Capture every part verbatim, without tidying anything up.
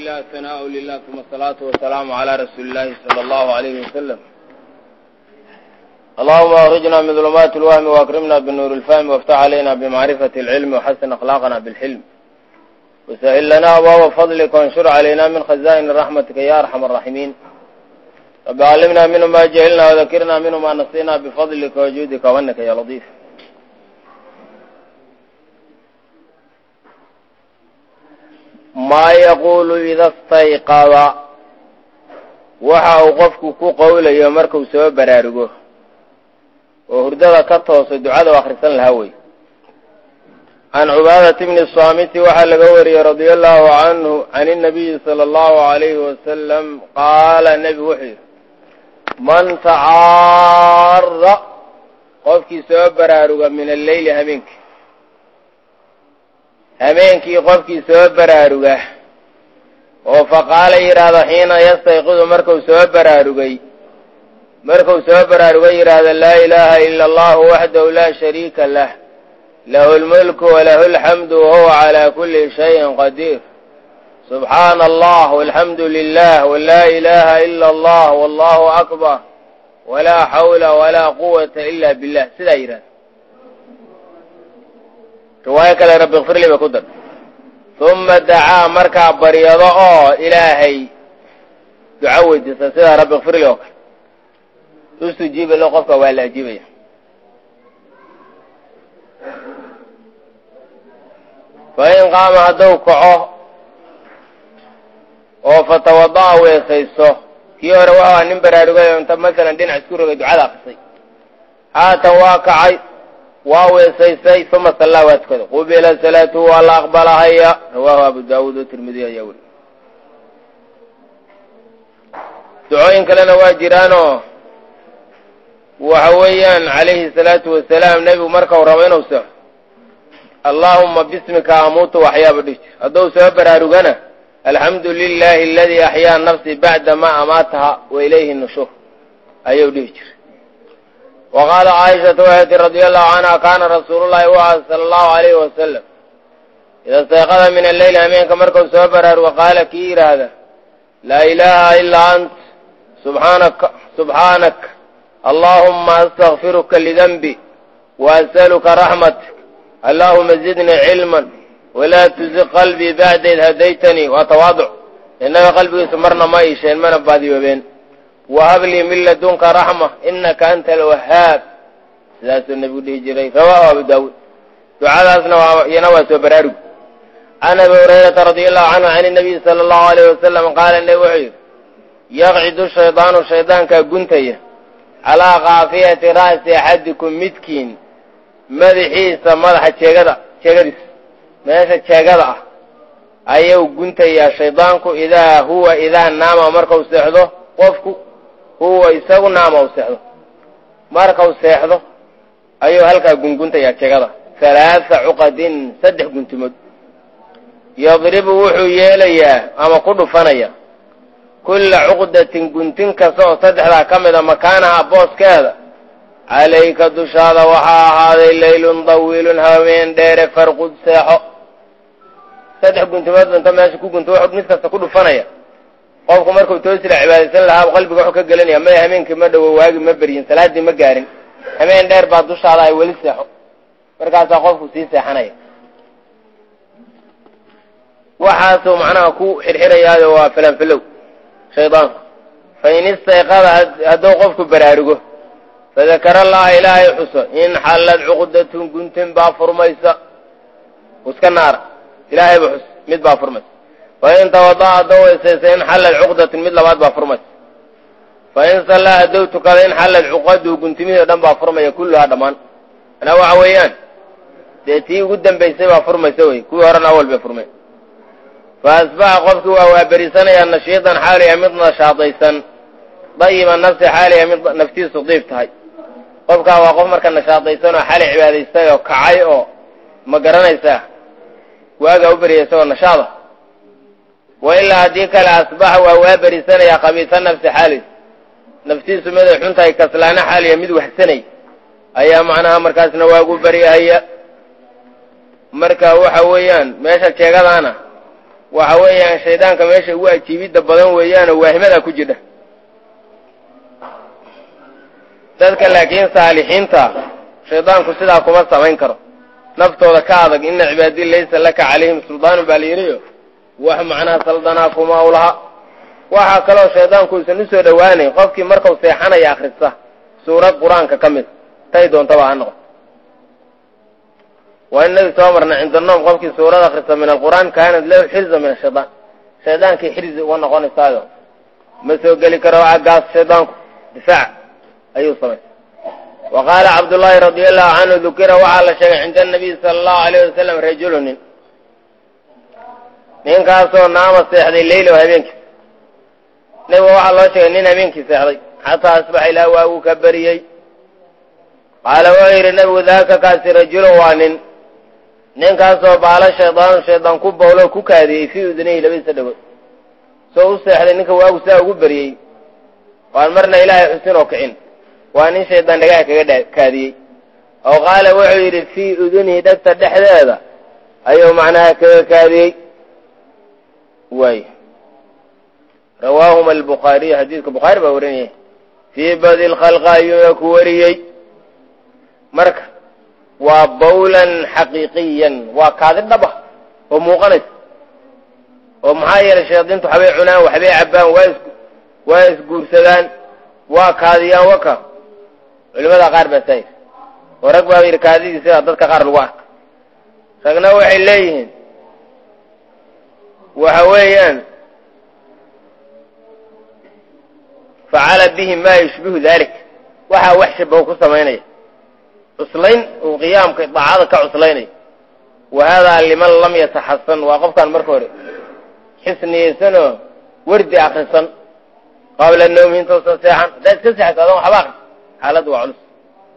لله ثناء لله ثم الصلاة والسلام على رسول الله صلى الله عليه وسلم. اللهم أخرجنا من ظلمات الوهم وأكرمنا بالنور الفهم وافتح علينا بمعرفة العلم وحسن أخلاقنا بالحلم وسهل لنا أبواب فضلك وانشر علينا من خزائن رحمتك يا أرحم الراحمين. رب علمنا منه ما جهلنا وذكرنا منه ما نسينا بفضلك وجودك وأنك يا لطيف. ما يقول إذا استيقظ waxa uu qofku ku qowlayo markuu soo baraarugo oo hurdada ka tooso ducada oo akhrisan lahaa way an Ubadah ibn Samit waxa laga wariyay radiyallahu anhu an nabiy sallallahu alayhi wa sallam qala nabi wuxuu man ta'arra qofkii soo baraaruga min al-layl habeenkii habeenkii qofkii soo baraaruga oo faqaala yiraahdo xiina yastayqidu markuu soo baraarugay markuu soo baraarugay yiraahdo laa ilaaha illa allah wahdahu la shariika lah lahul mulku wa lahul hamdu wa huwa ala kulli shay'in qadir subhanallah walhamdulillah wa la ilaha illa allah wallahu akbar wa la hawla wa la quwwata illa billah sida yiraahdo riwaaya kale rabbi ighfir li bakudar ثم دعا مركا بريضة أو إلهي دعوة جساسها رب اغفر لي وكل تستجيب له قفك ولا أجيبه فإن قام هدوك عه فتوضع ويسيسه كيو رواه نمبر هدوك انت مثلا دين عسكره دعاء قصي هاتا واقعي واو يسيسي ثم صلى واتكذا قبل صلاته والله أقبلها هي رواه أبو داود والترمذي يقول دعوين كلنا واجرانه وحويا عليه الصلاة والسلام نبي مركة ورمينه وسه اللهم باسمك أموت وأحيا بديش أدو سبب هارغانا الحمد لله الذي أحيا النفس بعد ما أماتها وإليه النشور أيو ديش. وقال عائشة رضي الله عنها كان رسول الله صلى الله عليه وسلم إذا استيقظ من الليل أمينك مركب سوبرر وقال كير هذا لا إله إلا أنت سبحانك سبحانك اللهم أستغفرك لذنبي وأسألك رحمتك اللهم زدني علما ولا تزغ قلبي بعد إذ هديتني وتواضع إنما قلبي سمرنا ما يشين من بعدي وبين وهب لي من لدنك رحمة إنك أنت الوهاب ذات النبي الهجري رواه أبو داود دعاء أثناء ينوى سبرارو عن أبي هريرة رضي الله عنه عن النبي صلى الله عليه وسلم قال النبي يقعد الشيطان الشيطان كجنتيه على قافية رأس أحدكم مسكين مدحيس مدح الشيغدة شيغدس ماشا الشيغدة أيو جنتيه شيطانك إذا هو إذا نام مركو سيحضه qofku huwa isagu naama u seexdo marka uu seexdo ayuu halka gungunta jeegada salaasa uqadin saddex guntumood yadribu wuxuu yeelayaa ama ku dhufanaya kulla uqdatin guntin kaso saddexda kamida makaanaha booskeeda alayka dushaada waxa ahaaday leylun dawiilun haween dheere farqud seexo saddex guntumood inta meesha ku gunto wax mid kasta ku dhufanaya qofku markuu toosila cibaadaysan lahaa qalbiga wuxuu ka galanaya ma habeenkii ma dhawo waagi ma bariyin salaadii ma gaarin habeen dheer baa dushaada ay wali seexo markaas qofku sii seexanaya waxa uu macnaha ku xirxirayaa waa filan filow shaydaan fa in istayqada haduu qofku baraarugo fadakara allah ilaahi xusa in halad uqdatun guntin ba furmaysa uska naar ilaahi baa xus mid ba furmaysa وإن توضأ دويسيس إن حل العقدة من لبعض بفرمت فإن صلى أدوتك إن حل العقد وكنت منه دم بفرمة كلها دمان أنا وعويان تأتي قدام بيسي بفرمة سوي كل هرن أول بفرمة فأصبح قفك وهو بريسان أن الشيطان حالي يمضنا شاطيسا ضيما النفس حالي يمض نفتي صديفتها قفك وقف مركا شاطيسا وحالي عباديسا وكعاي مقرنيسا واقع بريسا ونشاطه وإلا هديك الأصبح وهو بريسان يا قبيس النفس حالي نفتي سمد حنتها كسلانة حالي يمد وحسني أي معناها مركز نواقو بري هي مركا وحويان ماشا تشيغل أنا waxa weeyaan shaydaanka meesha ugu ajiibidda badan weeyaanoo waahimada ku jidha dadka laakiin saalixiinta shaydaanku sidaa kuma samayn karo naftooda ka adag ina cibaadii laysa laka calayhim suldaanun baa la yidhiyo wax macnaha saldanaa kuma u laha waxaa kaloo shaydaanku isan u soo dhowaanayn qofkii markuu seexanaya akhrista suurad qur-aanka ka mid tay doontaba ha noqoto waa inagii soo marna cinda noom qofkii suurad akhrista min alqur'aan kaanat lahu xirza min ashaytaan shaydaankii xirzi uga noqonaysaayo ma soo geli karo aggaas shaydaanku difaac ayuu samaysay wa qaala cabdullaahi radia allahu canhu dukira waxaa la sheegay cinda anabiy sala allahu alayh wasalam rajulu nin ninkaasoo naama seexday leylow habeenkiis nebiga waxaa loo sheegay nin habeenkii seexday xataa asbaxa ilaa waaguu ka beriyey qaala wuxuu yidhi nebigu daaka kaasi rajulun waa nin ninkaasoo baala shaydaanu shaydaan ku bawloo ku kaadiyey fii udunayhi labadiisa dhagood soo u seexday ninka waagu saa ugu beriyey waan marna ilaahay xusin oo kicin waa nin shaydaan dhagaha kaga kaadiyey oo qaala wuxuu yidhi fii udunihi dhegta dhexdeeda ayuu macnaha kaga kaadiyey waay rawaahuma albukhaariyu xadiidka bukhaari baa warinayay fii badi lkhalqa ayuuna ku wariyey marka waa bawlan xaqiiqiyan waa kaadi dhaba oo muuqanaysa oo maxaa yeelay shayaadiintu waxbay cunaan waxbay cabbaan waa is waa isguursadaan waa kaadiyaan waka culimada qaar baa saayir oo rag baa yidhi kaadidii sidaa dadka qaar lagu arka ragna waxay leeyihiin waxa weeyaan facala bihi maa yushbihu dalik waxaa wax shabaho ku samaynaya cuslayn uu qiyaamka daacada ka cuslaynaya wa haadaa liman lam yataxasan waa qofkaan marka hore xisniyeysanoo wardi akrisan qabla nawmi intoosan seexan haddaad iska seexato adoon waxba akris xaaladdu waa culus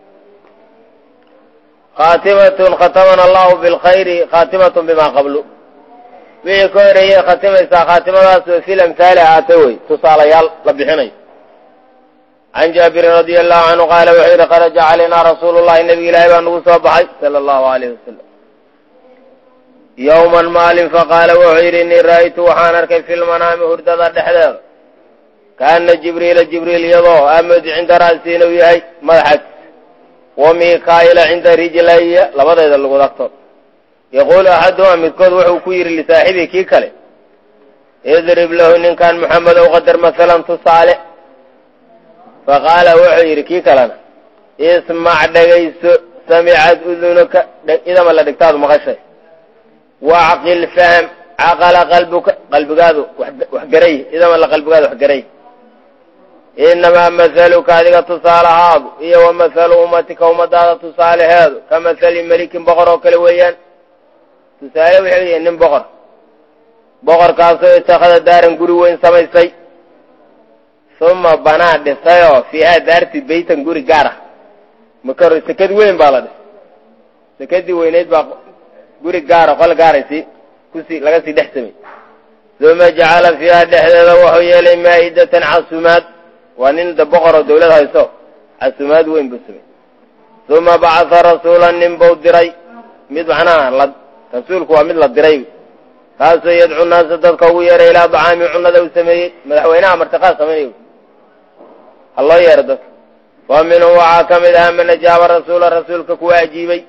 khaatimatun khatamana allahu bilkhayri khaatimatun bimaa qablu wixii ka horeeyey khatimaysaa khaatimadaasoo fil amhaali ahaata wey tusaalayaal la bixinayo can jaabirin radia allahu canhu qaala wuxuu yidhi kharaja calaynaa rasuulu llahi nebiga ilaahay baa nagu soo baxay sala allahu alayhi wasalam yowman maalin faqaala wuxuu yidhi innii ra'aytu waxaan arkay fi lmanaami hurdada dhexdeeda kaana jibriila jibriil iyadoo amad cinda ra'si inuu yahay madaxaagtiisa wa mikaa'ila cinda rijlaya labadayda lagood agtood yaquulu axaduhuma midkood wuxuu ku yidhi lisaaxibii kii kale idrib lahu ninkan muxamedow qadar masalan tusaale faqaala wuxuu yidhi kii kalena ismac dhegayso samicad udunuka idama la dhigtaadu maqashay wacqil fahm caqala qalbuka qalbigaadu wax garay idama la qalbigaadu wax garay inamaa mahaluka adiga tusaalahaadu iyo wa mahalu ummatika ummadaada tusaalaheedu ka mahali melikin boqor oo kale weeyaan tusaale wuxuu yahay nin boqor boqorkaasoo itakhada daaran guri weyn samaysay uma banaa dhisayoo fiihaa daarti baytan guri gaar ah makaro sekad weyn baa la dhisay sekadii weyneyd baa guri gaara qol gaaraysi kusii laga sii dhex samay uma jacala fiihaa dhexdeeda wuxuu yeelay maa'idatan casumaad waa nin da boqoroo dawlad hayso casumaad weyn buu samay uma bacasa rasuulan nin buu diray mid macnaha la rasuulku waa mid la diray kaasoo yadcu naasa dadka ugu yeeray ilaa dacaami cunada uu sameeyey madaxweynaha martiqaad samaynayo ha loo yeero dadka wa minhum waxaa ka mid ahaa man ajaaba rasuula rasuulka kuwa ajiibay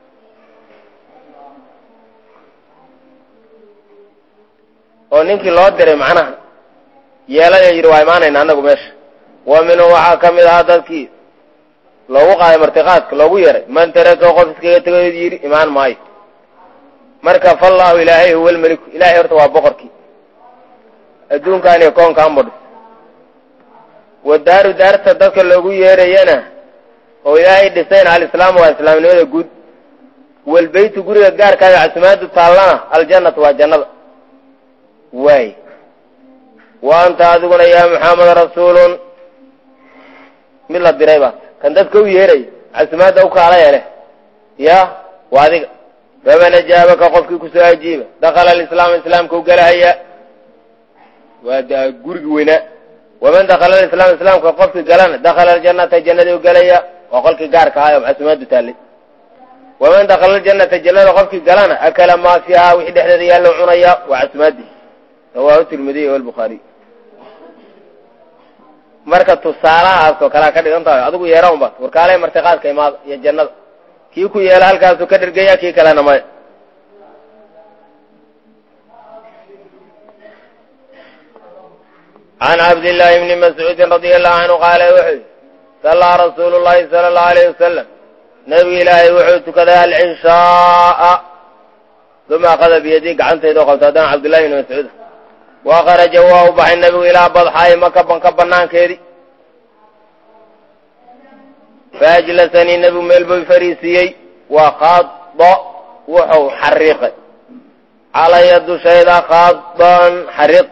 oo ninkii loo diray macnaha yeelaya yidhi waa imaanayna annagu meesha wa minhum waxaa ka mid ahaa dadkii loogu qaaday martiqaadka loogu yeeray man taraka qof iskaga tegayd yidhi imaan maayo marka fallaahu ilaahay huwa almeliku ilahay horta waa boqorkii adduunkaan iyo koonkaan badhis wa daaru daarta dadka loogu yeerayana oo ilaahay dhisayna alislaamu waa islaamnimada guud walbeytu guriga gaarkaada casumaadu taallana aljannatu waa jannada waay wa anta adiguna yaa muxamed rasuulun mid la diray baat kan dadka u yeeray casumaadda u kaala yeele ya waa adiga faman ajaabaka qofkii kusoo ajiiba dakala alislaam islaamka u galahaya waa gurigi weynaa waman dakala alislaam islaamka qofkii galana dakala aljannata jannadii u galaya waa qolkii gaarka ahay oo casumaadu taallay waman dakala aljannata jannada qofkii galana akala maa fiihaa wixii dhexdeeda yaallo cunaya waa casumaadii rawaahu tirmidhi wal bukhari marka tusaalahaas oo kala ka dhigan tahay adigu yeeran baad warkaalay martiqaadka imaad iyo jannada kii ku yeela halkaas ka dhirgaya kii kalena ma عن عبد الله بن مسعود رضي الله عنه قال وحي صلى رسول الله صلى الله عليه وسلم نبي إلهي وحيت كذا العشاء ثم أخذ بيديك عن سيد وقفتان عبد الله بن مسعود وخرج وأوبح النبي إلى بضحاي مكبا كبنان كيري فأجلسني النبي ملبي فريسيي وخاض وحو حريق على يد شيدا خاضا حريق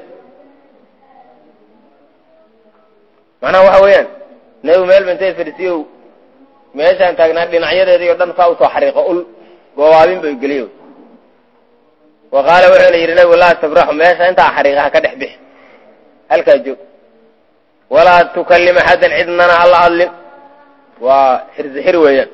معناه waxa weeyaan nabi meel bintay firsiyo meeshan taagnaa dhinacyadeeda iyo dhan saa u soo xariiqo ul goobaabin bay galiyo waqala wuxuu yiri wala tabrahu meesha inta xariiqaha ka dhaxbix halka joog wala tukallim hadan idnana allah allim wa hirzihir weeyaan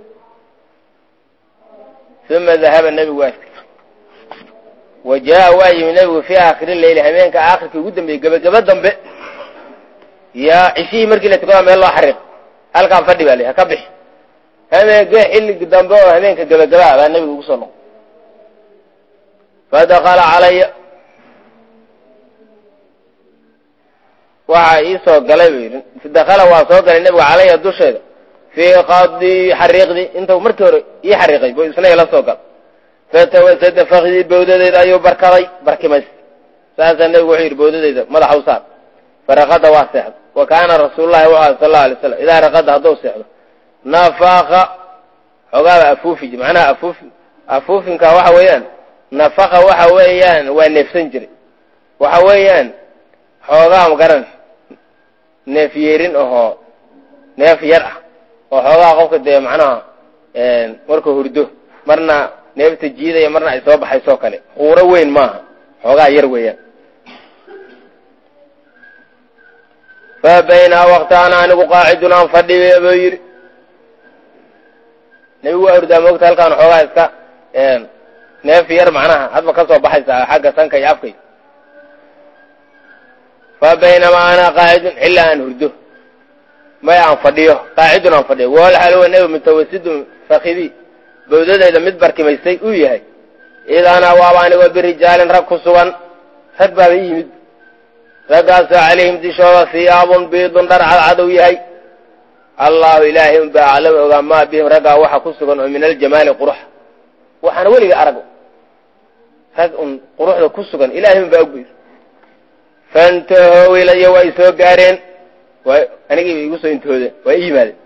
ثم ذهب النبي واسك وجاء واجي النبي في آخر الليل همينك آخر في قدام بيقبل قبل دنبه يا عشي مركي لا تقول ما الله حرق هل كان فدي بالي هكبح هذا جاء اللي قدام بوا هنيك جل جلال النبي صلى الله فدخل علي وعيسى قلبي دخل وصوت النبي علي الدشة في قاضي حرقني انت مركي يحرقي بسنة لا سوق فتوسد فخذي بودة أيوب بركضي بركمس سأل النبي وحير بودة ماذا حوصل فرقد واسع وكان رسول الله صلى الله عليه وسلم إذا رقد هذا سعد نفاق حقاب أفوفي معناه أفوف أفوف كوحويان نفاق وحويان ونفسنجري وحويان حقاب مقرن نفيرين أو نفيرة وحقاب قفك ده معناه مركو هردو مرنا نفت الجيدة مرنا إصابة حيثوك له وروين ما حقاب يرويان فبين وقتنا أنا قاعدنا فدي بير نبي أرد موقت هل كان حواس كا نافير معناها هذا كسر بحث حاجة سانك يافكي فبينما أنا قاعد إلا أن هرده ما يعن فديه قاعدنا فديه والحلو النبي متوسد فخذي بودد إذا مدبر كما يستيق وياهي إذا أنا وابعني وبالرجال ركوا سوان هدبا بيمد فقاس عليهم دشوا ثياب بيض در على عدويهي الله إلههم بأعلم وما بهم رقا وحا كسغن من الجمال قرح وحنا ولي أرقوا رقا قرح كسغن إلههم بأقبير فانتهوا إلي وإسوا قارين وأنا يقصوا انتهوا وإيمال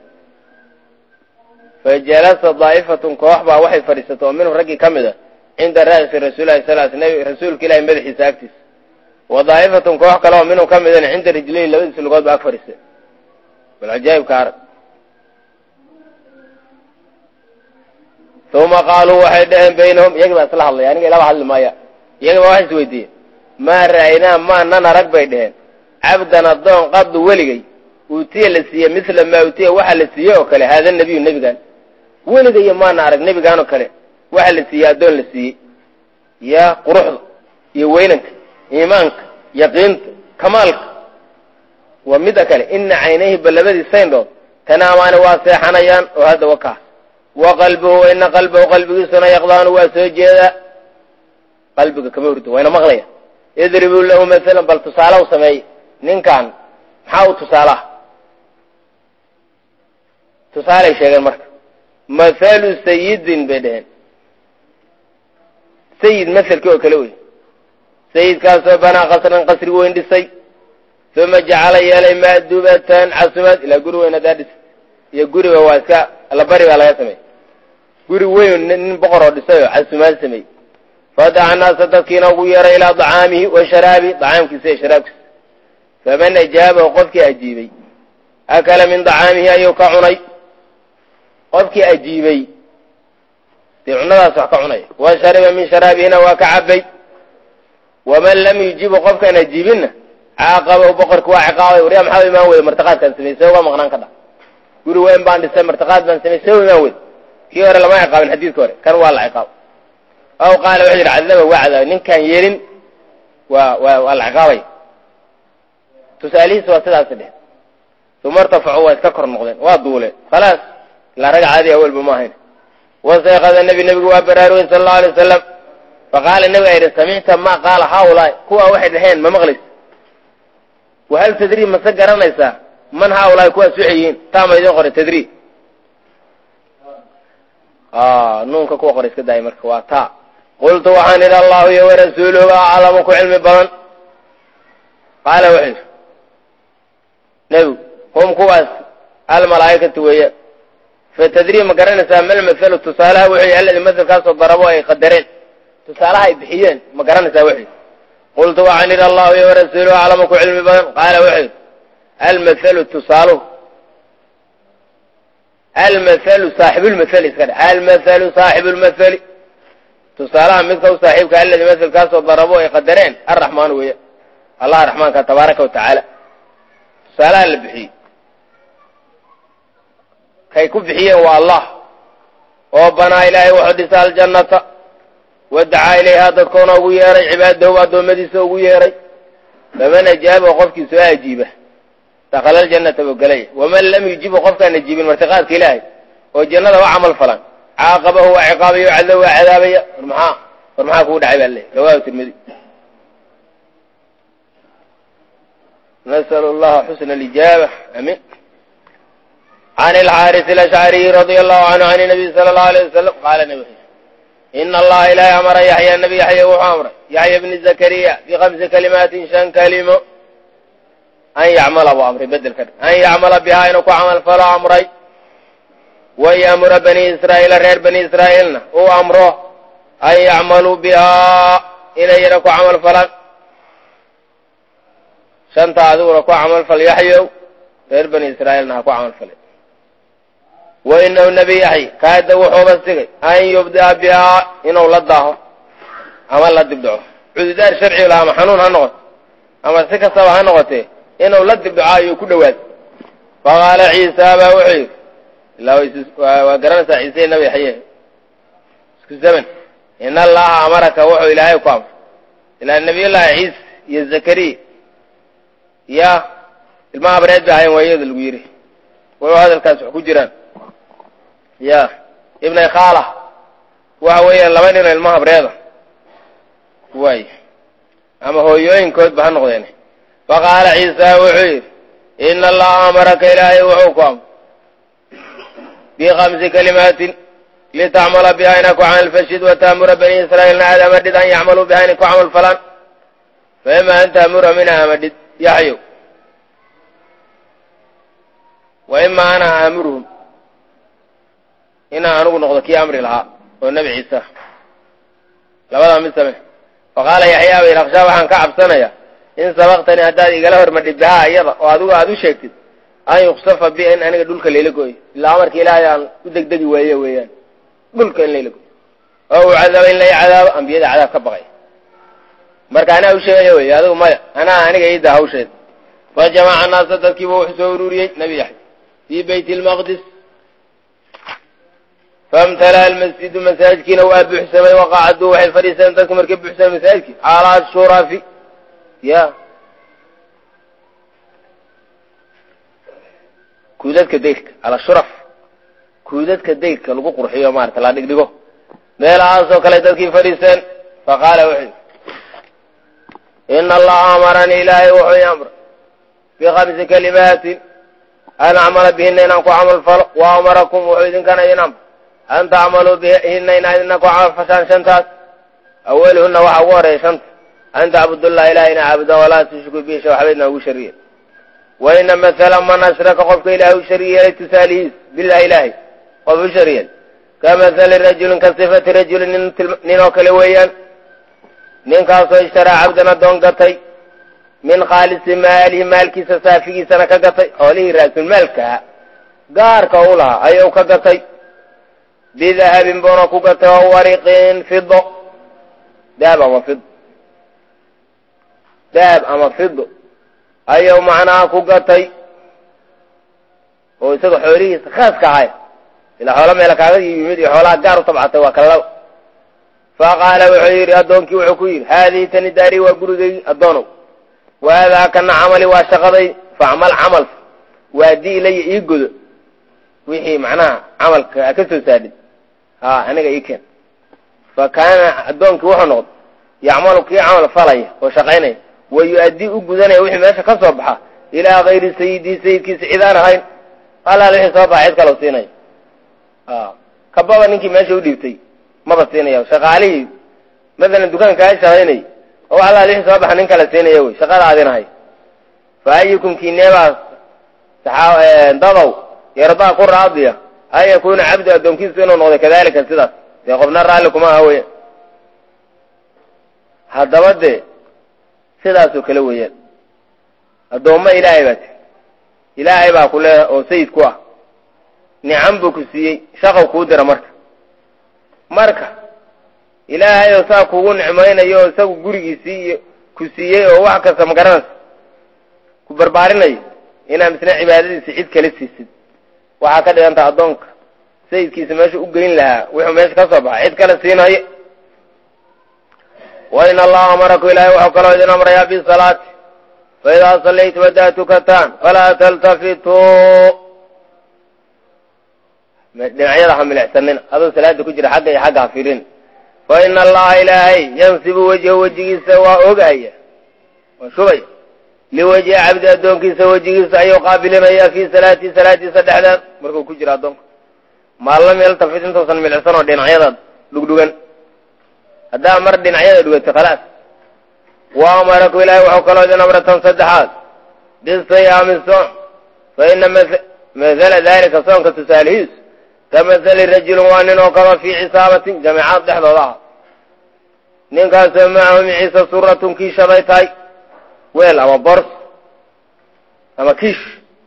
فجلس ضائفة كوحبا وحي فريسة ومنهم رقي كمدا عند رأس الرسول صلى الله عليه وسلم رسول كلا مدحي ساكتس وضائفة كوح كلام منهم كمدا عند رجلين لبس اللغات بأكفر السن بالعجائب كعرب ثم قالوا وحيدهم بينهم يجب أصلح الله يعني لا محل الماء يجب واحد سويدين ما رأينا ما أننا رقب يدهن عبدنا الضوء قبض ولقي وتي لسيه مثل ما وتي وحل لسيه وكله هذا النبي النبي قال ولقي ما نعرف النبي قالوا كله وحل لسيه دون لسيه يا قرح يا وينك إيمانك يقينك كمالك ومدك إن عينيه بلبدي السين تنامان واسع حنيان وهذا وكاه وقلبه إن قلبه قلبه سنة يقضان وسجد قلبك كمورته وين مغلية يضربوا له مثلا بل تصاله سمي نين كان حاو تصاله تصاله شيء المرك مثال سيد بدهن سيد مثل كيو كلوي سيد كاسو بنا قصرا قصر وين دسي ثم جعل يلي مأدوبة عصمت إلى قروا وين دادس يقروا وواسكا الله بري ولا يسمي قروا وين بقرة دسي عصمت سمي فدع الناس تسكين ويرى إلى طعامه وشرابه طعام كسي شراب كسي فمن أجابه قفك أجيبي أكل من طعامه أيوك عني قفك أجيبي تعنا صحك عني وشرب من شرابه وكعبي ومن لم يجيب قفك نجيبنا عاقبه بقرك وعقابه وريا محاوي ما هو مرتقات كان سمي سوى مغنان كذا يقولوا وين باند السم مرتقات بان سمي سوى ما هو كي ورا لما عقاب الحديث كوري كان والله عقاب أو قال وحجر عذبه وعذبه نين كان يرين والعقابي تسأليه سوى سلاسله ثم ارتفعوا ويستكر النقدين وضوله خلاص لا رجع هذه أول بماهن وسيقظ النبي النبي وابرار صلى الله عليه وسلم فقال النبي إذا سمعت ما قال هؤلاء هو واحد الحين ما مغلس وهل تدري ما سجر النساء من هؤلاء كوا سعيين تام يدين قري تدري آه نونك كوا قري كده دايما كوا تا قلت وحان إلى الله ورسوله أعلمك علم بلن قال وحي نبي هم كواس الملائكة ويا فتدري ما قرنسا ما المثل تصالها وحي الذي مثل كاسو ضربوه يقدرين تصالها يبحيين ما قرنسا وحي قلت وحان إلى الله ورسوله أعلمك علم بلن قال وحي المثل تصاله المثل صاحب المثل المثل صاحب المثل تصالها مثل صاحبك الذي مثل كاسو ضربوه يقدرين الرحمن ويا الله الرحمن تبارك وتعالى تصالها اللي بحي كي كبحيه هو الله وبنى إلهي وحدث الجنة ودعا إليها تكون أغيري عباده وعدو مديسه أغيري فمن أجاب وقفك سواء أجيبه دخل الجنة وقليه ومن لم يجيب وقفك أن يجيب المرتقات إلهي والجنة وعمل فلان عاقبه وعقابه وعذبه وعذابه ورمحاه ورمحاه كود عيب الله رواه الترمذي. نسأل الله حسن الإجابة أمين. عن الحارث الأشعري رضي الله عنه عن النبي صلى الله عليه وسلم قال النبي إن الله لا أمر يحيى النبي يحيى وعمر يحيى بن زكريا في خمس كلمات شن كلمة أن يعمل أبو أمر بدل كده أن يعمل بها إنك عمل فلا أمري ويأمر بني إسرائيل غير بني إسرائيلنا هو أمره أن يعملوا بها إلى إنك عمل فلا شن تعذورك عمل فليحيوا غير بني إسرائيلنا هو عمل فلا وإنه النبي يحيى كاد وحوب السقي أن يبدأ بها إنه لداه عمل لدبدعه عددار شرعي لها محنون هنغط أما السكة سوا هنغطه إنه لدبدعه يكون واد فقال عيسى أبا وحيد وقرنسا عيسى النبي يحيى الزمن إن الله أمرك وحو إلهي وقام إلى النبي الله عيسى يا الزكري يا الماء بريد بهاي ويد الويري وهذا الكاس حجران يا ابن خاله وهويا لبنين الماء بريده واي أما هو يوين كود بهالنقطين فقال عيسى وحيد إن الله أمرك إلهي وحوكم بخمس كلمات لتعمل بها إنك عن الفشد وتأمر بني إسرائيل هذا مدد أن يعملوا بها إنك عمل فلان فإما أن تأمر منها مدد يحيوا وإما أنا أمرهم إنا أنه نقضك أمر لها والنبي عيسى لولا من سمه فقال يحيى وإن أخشى عن كعب سنة إن سبقتني هدادي قال هر مدد بها أيضا وهذو هذو شكت أن يخصف بي إن أنا دولك اللي لقوي لا أمرك إلهي يعني ودك دقي ويا ويا دولك اللي لقوي أو عذاب إن لي عذاب أنبياء عذاب كبغي مرك أنا وشيء ويا هذا ما أنا أنا جيد هوشيد فجمع الناس تركبوا حسوروري نبي يحيى في بيت المقدس فامتلأ المسجد مساجكين وأبو حسين وقعدوا وحي الفريسان تركوا مركب حسين مساجكين على الشرف يا كودتك ديك على الشرف كودتك ديك لو قرحيو مارت لا دغدغو ميل عاصو كلا تركي فريسان فقال وحي إن الله أمرني إلهي وحي أمر في خمس كلمات أنا أعمل بهن إنكم عمل فل وأمركم وحيد كان ينام أن تعملوا بهن إنكم عمل فشان شنتات أولهن وحوار شنت أن تعبدوا الله إلهنا عبدا ولا تشركوا به شيئا وحبيبنا وشريا وإن مثلا من أشرك قفك إله وشريا لتساليه بالله إلهي قف شريا كمثل رجل كصفة رجل ننوكل ويان ننكاسو اشترى عبدنا دون قطي من خالص ماله مالكي سسافي سنك قطي حوله رأس الملكة قارك أولها أيوك قطي بذهب بونك قطي وورق فضة ذهب أما فضة ذهب أما فضة أيو معناك قطي ويساق حوريه خاص كعاية إلا حولا ميلك عغد يميد حولا قارو طبعته وكالله faqaala wuxuu yidhi addoonkii wuxuu ku yidhi haadihi tani daarii waa gurigay addoonow waadaa kana camali waa shaqaday facmal camal waadi ilaya ii godo wixii macnaha camalka a ka soo saadhin haa aniga ii keen fa kaana addoonkii wuxuu noqday yacmalu kii camal falaya oo shaqaynaya wa yu-addii u gudanaya wixii meesha ka soo baxa ilaa kayri sayidii sayidkiisa cid aan ahayn alaal wixii soo baxa cid kaloo siinaya kababa ninkii meesha u dhiibtay maba siinaya shaqaalihii maalan dukaankaa shaqaynay oo alaal wixii soo baxa nin kala siinaya wey shaqada adinahay fa ayukum kiineebaas dadow yardaa ku raadiya an yakuuna cabdu addoonkiisu inuu noqday kadalika sidaas dee qofna raalli kuma aha weeyaan haddaba dee sidaasoo kale weeyaan addoommo ilaahay baa tiri ilaahay baa ku leedahay oo sayid ku ah nicam buu ku siiyey shaqow kuu dira marka marka ilaahay oo saa kugu nicmaynayo oo isagu gurigiisii iyo ku siiyey oo wax kasta magaranaysa ku barbaarinayo inaa misna cibaadadiisa cid kala siisid waxaa ka dhiganta addoonka sayidkiisa meesha u geyn lahaa wuxuu meesha ka soo baxa cid kale siinayo wa in allaha amaraku ilaahay wuxuu kaloo idin amrayaa bisalaati fa idaa sallaytum haddaad tukataan falaa taltafituu dhinacyada ha milicsanina adoo salaada ku jira xagga iyo xagga ha fiirin fa ina allaha ilaahay yansibu wejhahu wejigiisa waa ogaya waa shubaya liwajhi cabdi addoonkiisa wejigiisa ayuu qaabilinayaa fii salaatii salaadiisa dhexdeed markuu ku jira addoonka maa lam yaltafit intuusan milicsan oo dhinacyada dhugdhugan haddaa mar dhinacyada dhugatay khalaas wa amaraku ilaahay wuxuu kaloo idin amra tan saddexaad bisayaami soon fa ina mathala daalika soonka tusaalihiisu kamathali rajulin waa nin oo kaba fii cisaabatin jamiicaad dhexdooda ah ninkaasoo macahu miciisa suratun kiishaday tahay weel ama bors ama kiish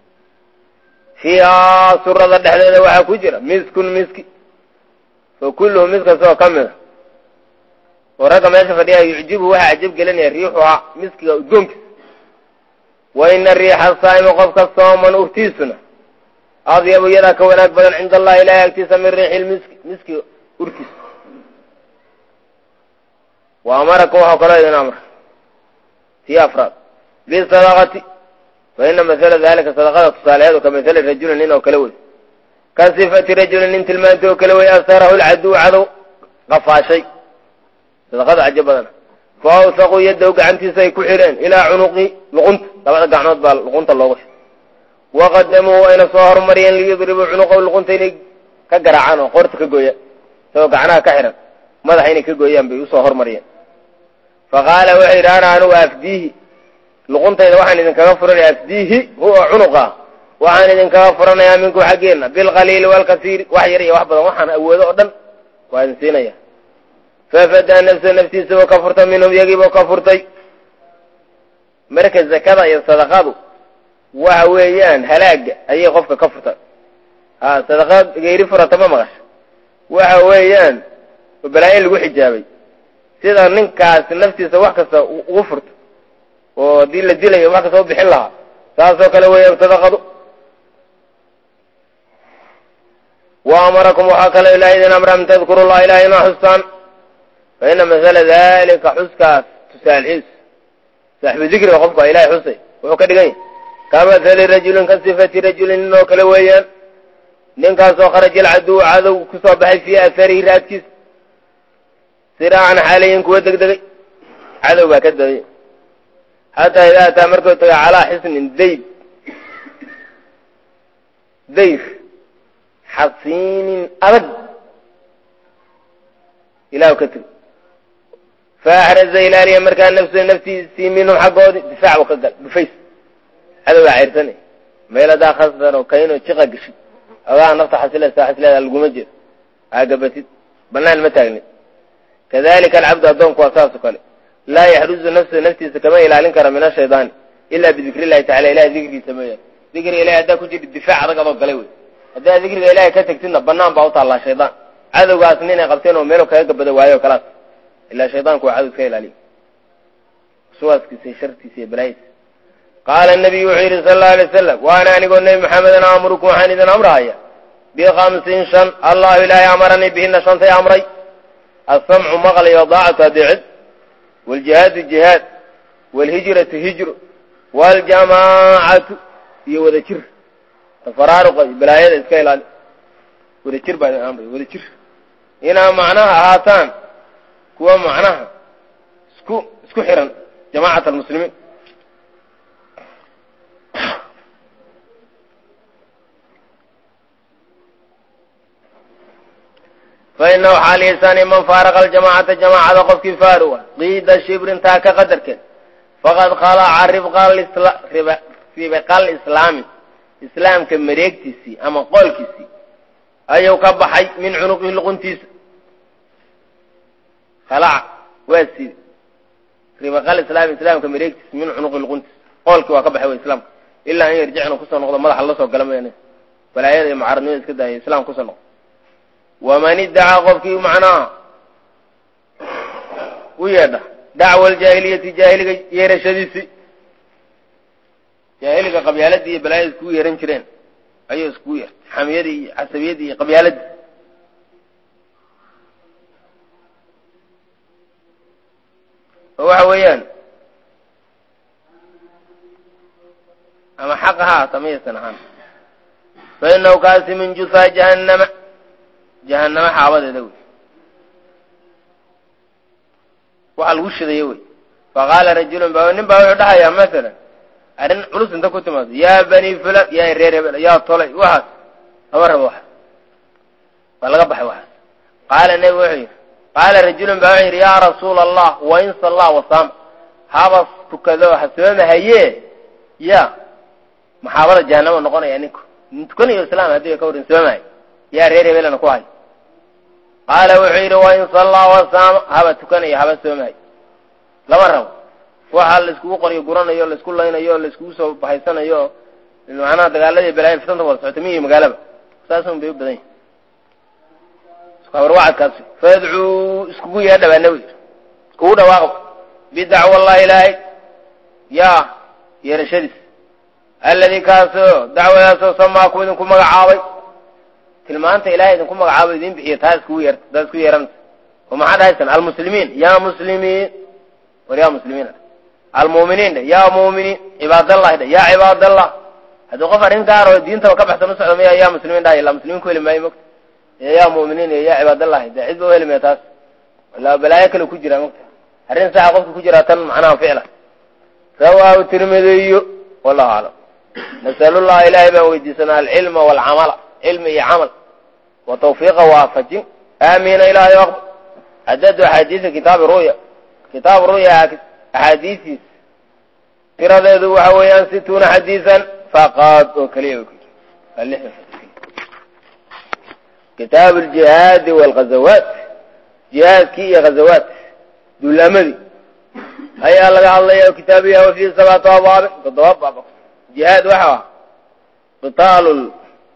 fiihaa surada dhexdeeda waxaa ku jira miskun miski fa kulluhu mid kastoo ka mida oo ragga meesha fadhiya yucjibu waxaa cajab gelinaya riixuhaa miskiga udgoonkiisa wa ina riixa saa'imi qofka sooman urtiisuna adyabu iyadaa ka wanaag badan cinda allahi ilaahay agtiisa min riixi lmiski miskiga urkiisa wa amaraka waxau kaloo idin amra tii afraad bisadaqati fa ina mathala daalika sadaqada tusaaleheedu ka mathali rajulin nin oo kale wey ka sifati rajulin nin tilmaanti oo kale wey asarahu lcaduw cadow qafaashay sadaqada cajo badana fa awsaquu yaddahu gacantiisa ay ku xidheen ilaa cunuqi luqunta labada gacnood baa luqunta loogu xidhay waqadamuu wayna soo horumariyeen liyudribuu cunuqahu luqunta inay ka garaacaan oo qoorta ka gooyaan isagoo gacnaha ka xidhan madaxa inay ka gooyaan bay usoo hormariyeen faqaala wuxuu yidhi ana anugu afdiihi luquntayda waxaan idinkaga furanaya afdiihi huwa cunuqa waxaan idinkaga furanayaa minku xaggeenna bilqaliili waalkasiiri wax yar iyo wax badan waxaan awoodo oo dhan waa idin siinaya fafadaa nafsa naftiisabuu ka furtay minhum yagiibuu ka furtay marka zakada iyo sadaqadu waxa weeyaan halaaga ayay qofka ka furtay ha sadaqa geyri furata ma maqasho waxa weeyaan balaayo lagu xijaabay sida ninkaasi naftiisa wax kasta ugu furto oo haddii la dilayo wax kasta u bixin lahaa saasoo kale weeyaan sadaqadu wa amarakum waxaa kaloo ilahay idin amra an tadkuru llaha ilahay ma xustaan fa ina mathala dalika xuskaas tusaalxiis saaxibu dikriga qofka ilahay xusay wuxuu ka dhigan yahay kamathali rajulin ka sifati rajulin nin oo kale weeyaan ninkaasoo kharaja alcaduw cadow kusoo baxay fii atharihi raadkiisa siraacan xaalayin kuwa degdegay cadow baa ka dayay xataa idaa ataa markuu tagay calaa xisnin dayd dayr xasiinin adag ilahu ka tegay faaxraza ilaaliya markaa nafsu naftiisii minhum xaggoodii difaac u ka gal dhufays cadow baa ceyrsanay meel hadaa khasdan oo kaynoo jiqa gashay ogaha nafta xasilaysaa xasileeda laguma jiro aagabatid banaan ma taagnid kadalika alcabdu addoonku waa saas oo kale laa yaxruzu nafsahu naftiisa kama ilaalin kara min ashaydaani ilaa bidikri illahi tacala ilahay dikrigiisa mooyaane dikriga ilahay haddaa ku jirta difaac adag adoo galay wey haddaa dikriga ilahay ka tegtidna banaan baa u taallaa shaydaan cadowgaas ninay qabteen oo meelo kaga gabada waayo o kalaas ilaa shaydaanku waa cadow iska ilaaliya suwaaskiisa iyo shartiisa iyo balaayisa qaala nabiyu wuxuu yidhi sala allau alay wasalam waana anigoo nebi maxamedana amurukum waxaan idin amrahaya bikamsin shan allahu ilaahay amaranii bihina shantay amray السمع مغلي وضاعة دعد والجهاد جهاد والهجرة هجر والجماعة يوذكر الفرارق بلايات اسكيلان وذكر بعد الأمر وذكر هنا معناها هاتان كوا معناها سكو سكو حرا جماعة المسلمين فإنه حال إنسان من فارق الجماعة جماعة قف كفارها قيد شبر تاك قدرك فقد خلع رفق الإسلام في بقال الإسلام إسلام كمريكتسي أما قول كسي أيو كبحي من عنقه القنتيس خلع واسي في بقال الإسلام إسلام كمريكتسي من عنقه القنتيس قولك وكبحي وإسلام إلا أن يرجعنا كسر نقضى ملح الله سوى كلام يعني فلا يدعي معارضين كده إسلام كسر نقضى ومن ادعى قفكي معناه ويدا دعوة الجاهلية جاهلية يرشديسي جاهلية قبيالتي بلاي اسكو يرن جرين ايو اسكو ير حميدي عصبيدي قبيالتي هو حويان اما حقها تمية سنهان فإنه كاسي من جثى جهنم جهنم حاوده دوي وعلى وش ذي فقال رجل باون باو دحيا مثلا ارن علوس انت كنت ما يا بني فلان يا رير يا طلي واحد امر واحد ولا قبح واحد قال النبي وحي قال رجل باو يا رسول الله وان صلى الله وصام هذا تكذو حسبنا هي يا محاوله جهنم نقول يعني انت كن يا اسلام هدي كورن سماي يا رير بلنا كواي قال وحير وإن صلى وصام هذا تكني هذا سمعي لما رأوا وحال لسكو قري قرنا يو لسكو لين يو لسكو سو بحيسنا يو إنه أنا دقالة بلاي فتن تبغى تعتمي مقالبة أساسهم بيبدأين خبر واحد كاسي فادعوا اسكو يا دبا النبي اسكو دواقب بدعوة الله إلهي يا يا رشدس الذي كاسو دعوة ياسو سماكم إذنكم مقعاوي tilmaanta ilaahay idin ku magacaabo idin bixiyo taas ku yeer taas ku yeeran وما حد هيسن المسلمين يا مسلمين ويا مسلمين المؤمنين يا مؤمنين عباد الله يا عباد الله هذا غفر إن كارو الدين تو كبح تنصح يا يا مسلمين ده يا مسلمين كل ما يمك يا مؤمنين يا عباد الله ده عزوا ولا ميتاس ولا بلا ياكل كجرا مك هرين ساعة قف كجرا تن معناه فعلا رواه الترمذي والله أعلم نسأل الله إلهي ما ويدسنا العلم والعمل علم يعمل وتوفيق وافجين آمين إلهي وقت عدد حديث كتاب الرؤيا كتاب الرؤيا حديثي ترى ذو حويان ستون حديثا فقط وكليه كتاب الجهاد والغزوات جهاد كي غزوات دول أمدي هيا الله الله يا كتابي وفيه سبعة أبواب تضواب بابك جهاد وحوا قتال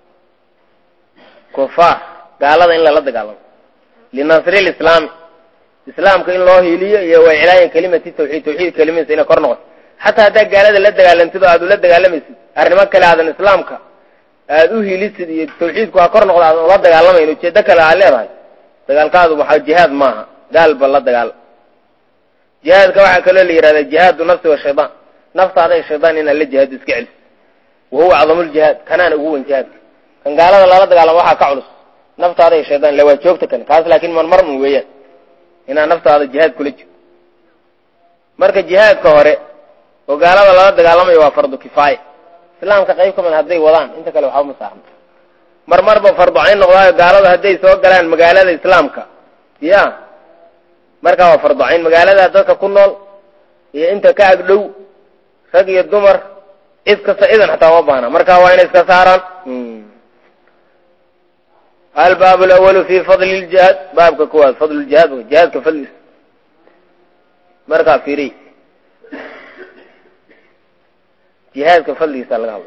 الكفار قال هذا إن لا لد قال لنصر الإسلام الإسلام كإن الله يليه وإعلان كلمة التوحيد توحيد كلمة سينا كرنغ حتى هذا قال هذا لد قال انتظر هذا لد قال لمس أرنمك هذا الإسلام كا هذا هي لسه التوحيد كوا كرنغ لد قال لما إنه شدك على هاي قال كذا بحال جهاد معها قال بالله قال جهاد كواحد كله اللي يرى الجهاد نفسه والشيطان نفس هذا الشيطان إن اللي جهاد يسكعل وهو عظم الجهاد كان أنا هو الجهاد كان قال هذا لد قال واحد كعلص نفس هذا الشيطان لو شوفت كان كاس لكن من مر من وياه هنا نفس هذا الجهاد كله مركز الجهاد كهراء وقال هذا لد قال ما يوافرض كفاية سلام كقيفكم من هذي وضان أنت كلو حاول مساهم مر مر بفرض عين قال هذا هذي سوق قالان مقالة الإسلام كا يا مركز وفرض عين مقالة هذا ككنول هي أنت كأجلو سقي الدمر إذ كسائدا حتى وضعنا مركز وين إذ كسارا الباب الأول في فضل الجهاد باب كقوة فضل الجهاد والجهاد كفضل مركز فيري جهاد كفضل يسأل الله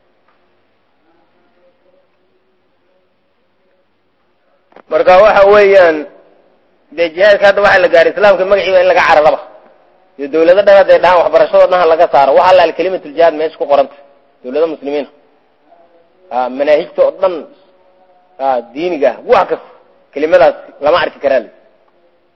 مركز واحد ويان ده جهاد كهذا واحد لقى الإسلام كم مجيء إن لقى عربة الدولة ده ده ده وحبرشوا ده لقى صار وحلا الكلمة الجهاد ما يسكو قرنت دولة المسلمين آه مناهجته أصلا آه ديني جاه وعكس كلمة لما أعرف كرالي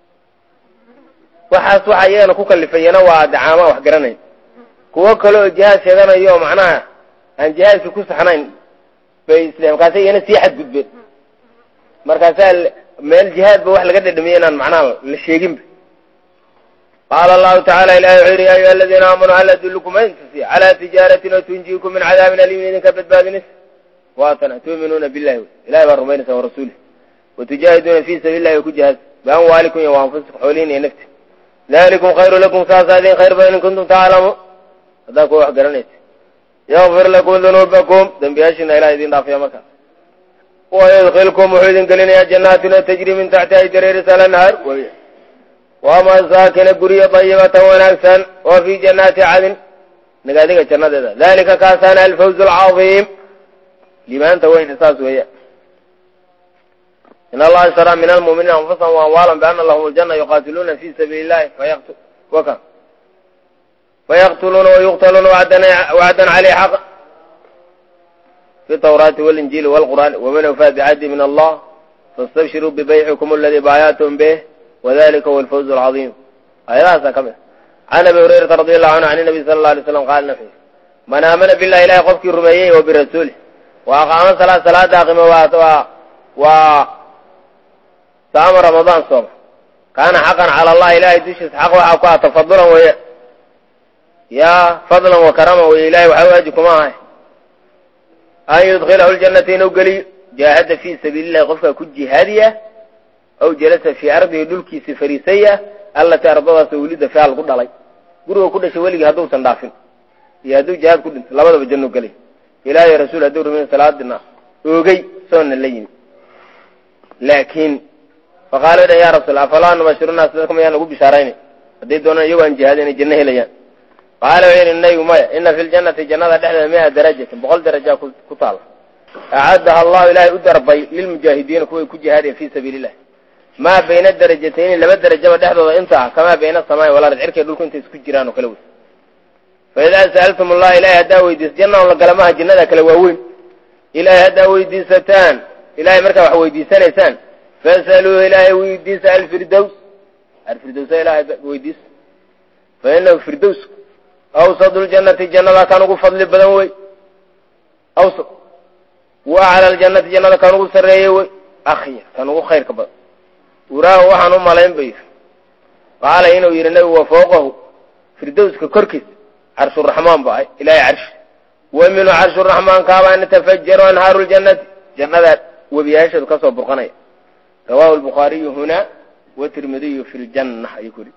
waxaas waxa iyana ku kalifayna waa dacaama wax garanay kuwa kale oo jihaad sheeganayo macnaha aan jihaadki ku saxnayn bay islaam kaasay iyana si xad gudbeen markaas meel jihaad ba wax laga dhadhamiyay inaan macnaha la sheegin قال الله تعالى إلى يا أيها الذين آمنوا هل أدلكم أنتسي على تجارة وتنجيكم من عذاب أليم إذن كبت بابنس واتنا تؤمنون بالله إلهي والرمينة ورسوله وتجاهدون في سبيل الله وكجهاد بأموالكم وأنفسكم حولين ينفت ذلكم خير لكم ساسادين خير فإن كنتم تعلموا هذا كو حقرنيت يغفر لكم ذنوبكم ذنبياشنا إلى يدين رافيا مكان ويدخلكم وحيدين قلنا جنات تجري من تحتها جرير سال النهر وما ساكن قرية طيبة ونكسا وفي جنات عدن نقادك جنات ذلك كاسان الفوز العظيم لما أنت وين أساس وهي إن الله اشترى من المؤمنين أنفسهم وأموالهم بأن لهم الجنة يقاتلون في سبيل الله فيقتل وكم فيقتلون ويقتلون وعدا وعدا عليه حق في التوراة والإنجيل والقرآن ومن أوفى بعهد من الله فاستبشروا ببيعكم الذي بايعتم به وذلك هو الفوز العظيم أيضا كم عن أبي هريرة رضي الله عنه عن النبي صلى الله عليه وسلم قال نفسه من آمن بالله إله قفك الرميين وبرسوله وأقام صلاة صلاة داقمة وصام رمضان صوم كان حقا على الله إله يدوشس حق وحقا تفضلا ويا يا فضلا وكرما وإله وحواجكم هاي أن يدخله الجنتين وقلي جاهد في سبيل الله قفك كجهادية أو جلس في أرضه دلكي سفريسية التي أرضها سولد فيها القرد علي قروا كل شوالي هدو سندافين يهدو جهاد كل لابد بجنو قلي إلهي رسول هدور من صلاة النار وقي سون الليين لكن فقالوا يا رسول الله فلا نبشر الناس لكم يا نقول بشارين هدي دونا يوان جهادين الجنة ليان قالوا إن النبي مايا إن في الجنة جنة تحت مئة درجة بقول درجة كطال أعدها الله إلهي أدربي للمجاهدين كوي كجهاد في سبيل الله ما بين الدرجتين لما درجة دحضة انتهى كما بين السماء والأرض عركة يقول كنت اسكت جيران وكلوث فإذا سألتم الله إلهي هداوي ديس جنة ولا قلمها جنة كلواوين إلهي هداوي ديستان إلهي مركب حوي ديسان إسان فاسألوا إلهي ويديس الفردوس الفردوس إلهي ويديس فإنه الفردوس أوسط الجنة الجنة كانوا فضل بدنوي أوسط وعلى الجنة الجنة كانوا سريوي أخي كانوا خير كبير وراه وحنو مالين بيف قال إنه يرنبي وفوقه فردوس ككركس عرش الرحمن باي إلهي عرش ومن عرش الرحمن كابا أن تفجر أنهار الجنة جنة وبيعيش الكسوة برقانية رواه البخاري هنا والترمذي في الجنة يقول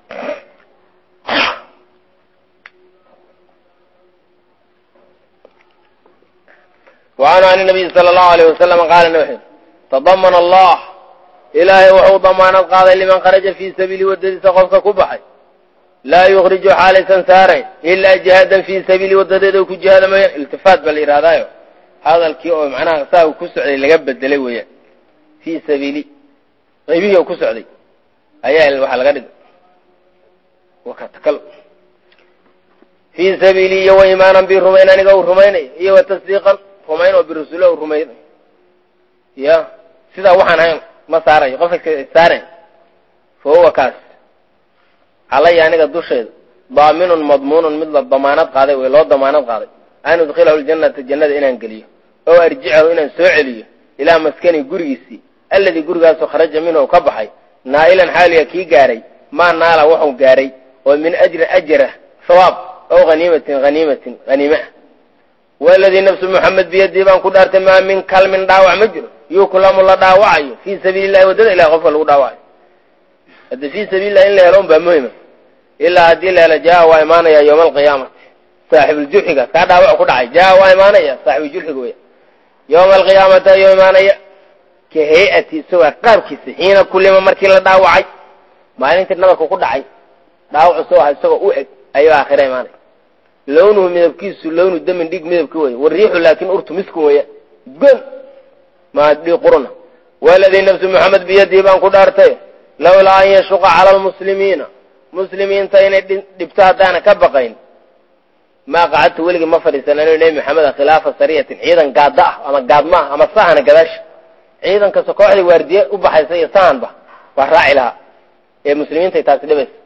وعن عن النبي صلى الله عليه وسلم قال نوحي تضمن الله إلهي وحو ضمانات قاضي لمن خرج في سبيل ودد سقفك كبحي لا يخرج حالي سنسارين إلا جهادا في سبيل ودد وكجهاد ما التفات بالإرادة هذا الكيو معناه ساو كسعي لقب الدلوية في سبيلي غيبيه وكسعي أيها الوحى الغرد وكتكلم في سبيلي وإيمانا بالرمين أنا قول رميني إيه وتصديقا رمين وبرسوله رمين يا سيدا وحنا هين ما ساري قفك ساري فهو كاس علي يعني قد دوشيد ضامن مضمون مثل الضمانات قاضي ولا الضمانات قاضي أنا أدخله الجنة الجنة إلى أنقليه أو أرجعه إلى سعليه إلى مسكني قريسي الذي قرقاسه خرج منه وكبحي نائلا حاليا كي قاري ما نال وحو قاري ومن أجر أجره ثواب أو غنيمة غنيمة غنيمة والذي نفس محمد بيده بان كل أرتما من كلم داوع مجره يوكلام الله داوعي في سبيل الله ودل إلى غفل وداوعي هذا في سبيل الله إلا يلون بمهمة إلا هدي إلا جاء وإيمانا يا يوم القيامة صاحب الجرحقة كداوع كدعي جاء وإيمانا يا صاحب الجرحقة يوم القيامة يوم إيمانا يا كهيئة سوى قابكس حين كل ما مركي لداوعي ما أنت نبك كدعي داوع سوى سوى أوئك أيها آخر إيمانا لونه من الكيس لونه الدم ديك من الكوي والريح لكن أرت مسكوية قم ما دي قرنا والذي نفس محمد بيده بان قدارته لولا أن يشق على المسلمين مسلمين تين دبتادانا كبقين ما قعدت ولقي مفري سنانو نبي محمد خلافة سرية عيدا قادة أما قاد ما أما الصحنة قداش عيدا كسكوحي واردية وبحيثية صانبة وحراعي لها المسلمين تيتاس لبس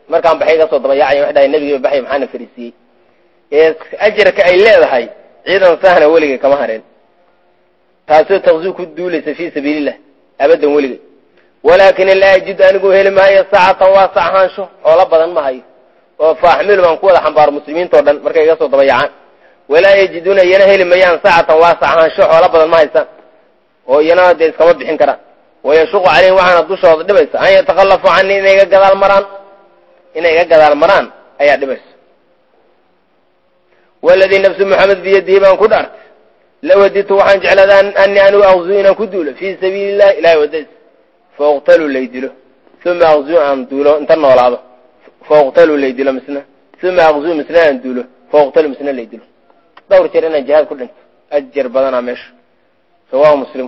markaan baxay ka soo dabayacay wax dhahay nabiga baxay maxaana fariisiyay ee ajirka ay leedahay ciidan sahna waliga kama hareen taasoo taqsuu ku duulaysa fi sabiilillah abadan waliga walaakin la ajid anigu helmaayo saacatan wa saahansho oo la badan ma hayo oo faahmil man ku wada xambaar muslimiinta oo dhan markay iga soo dabayacaan wala yajiduna yana helmayaan saacatan wa saahansho oo la badan ma haysan oo yana de iskama bixin karaan ويشق عليهم وعنا دوشوا دبس أن يتخلفوا عني إن يجدال المران إن يجدال المران أي دبس والذي نفس محمد بيده من قدرت لو وديت وحن جعل أني أنا أغزوين كدول في سبيل الله لا يودس فاغتلوا ليدله ثم أغزوا أن دوله انتنا ولا هذا فاغتلوا ليدله مثلنا ثم أغزوا مثلنا أن دوله فاغتلوا مثلنا ليدله دور ترى الجهاد كله أجر بدنا مش سواء مسلم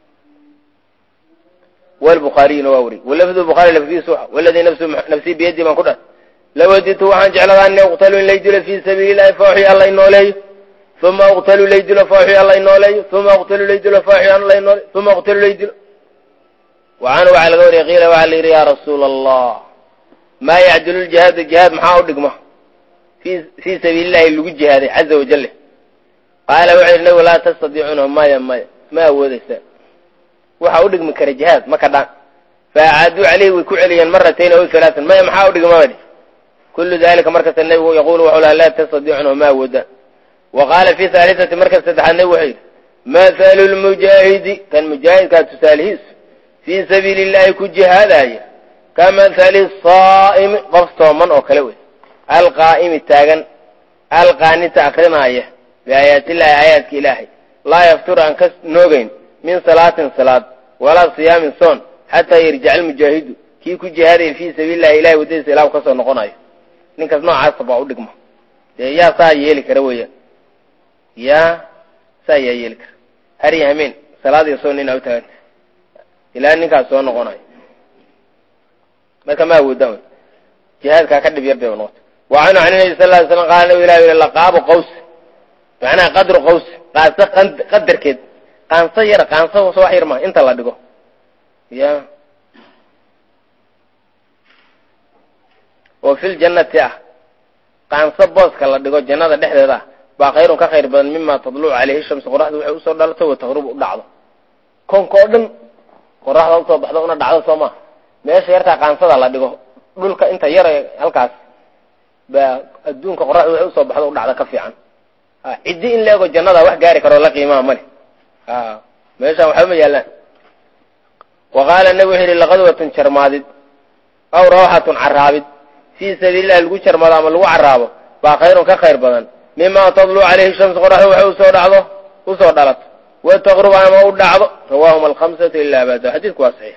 والبخاري نواوري واللفظ البخاري لفظي صح والذي نفسه نفسي بيدي من قدر لو وديت وحن جعل أن يقتلوا ليدل في سبيل الله فوحي الله إنه ليه ثم اقتلوا ليدل فوحي الله إنه ليه ثم اقتلوا ليدل فوحي الله إنه ليه ثم اقتلوا ليدل وعنوا على قولي قيل وعلى يا رسول الله ما يعدل الجهاد الجهاد محاول دقمه في في سبيل الله اللي جهاده عز وجل قال وعلنا ولا تستطيعونه ما يما ما هو ذا وحاول من كرجهاد ما كذا فعادوا عليه وكعليا مرتين أو ثلاثا ما يمحاول ما ودي كل ذلك مركز النبي يقول وحول لا تستطيعونه ما ودا وقال في ثالثة مركز تدعى النبي مثل المجاهد كان مجاهد كان تسالهيس في سبيل الله كجهاد هاي كمثل الصائم قفصه من أو كلوي القائم التاغن القانت أخرنا هاي بآيات الله آيات إلهي لا يفتر عن كس نوغين من صلاة صلاة ولا صيام صون حتى يرجع المجاهد كي كجهاد في سبيل الله إلهي وديس إله وكسر نقناي ninkaas noocaas baa u dhigma ee yaa saa yeeli kara weeyaan yaa saa yeeli kara har yaameen salaadii soo nin awtaad ilaa ninkaas soo noqonay marka ma wadaan jihaadka ka dhib yarday noqoto وعن عن النبي صلى الله عليه وسلم قال لا إله إلا قاب قوس معناه قدر قوس قاس قدر كده قان صير قان صو صوحير ما انت لا دغو يا وفي الجنة قان صبوس كلا دغو جنة دخديدا با خير ka khayr badan mimma tadlu alayhi shams qorraxdu waxay u soo dhalato oo taqrub u dhacdo kon ko dhan qorraxdu u soo baxdo una dhacdo Soomaa meesha yarta qaansada la dhigo dhulka inta yar halkaas ba adduunka qorraxdu waxay u soo baxdo u dhacdo ka fiican ha cidi in leego jannada wax gaari karo la qiimaa male ha meesha waxa ma yaalaan وقال النبي لغدوة شرمادد أو روحة عرابد في سبيل الله لغو شرماد أما لغو عرابه باخير كخير بدن مما تضلو عليه الشمس قرحه وحوسه دعضه وصو دلت وتغرب عما ودعضه رواهم الخمسة إلا أبدا حديث كوا صحيح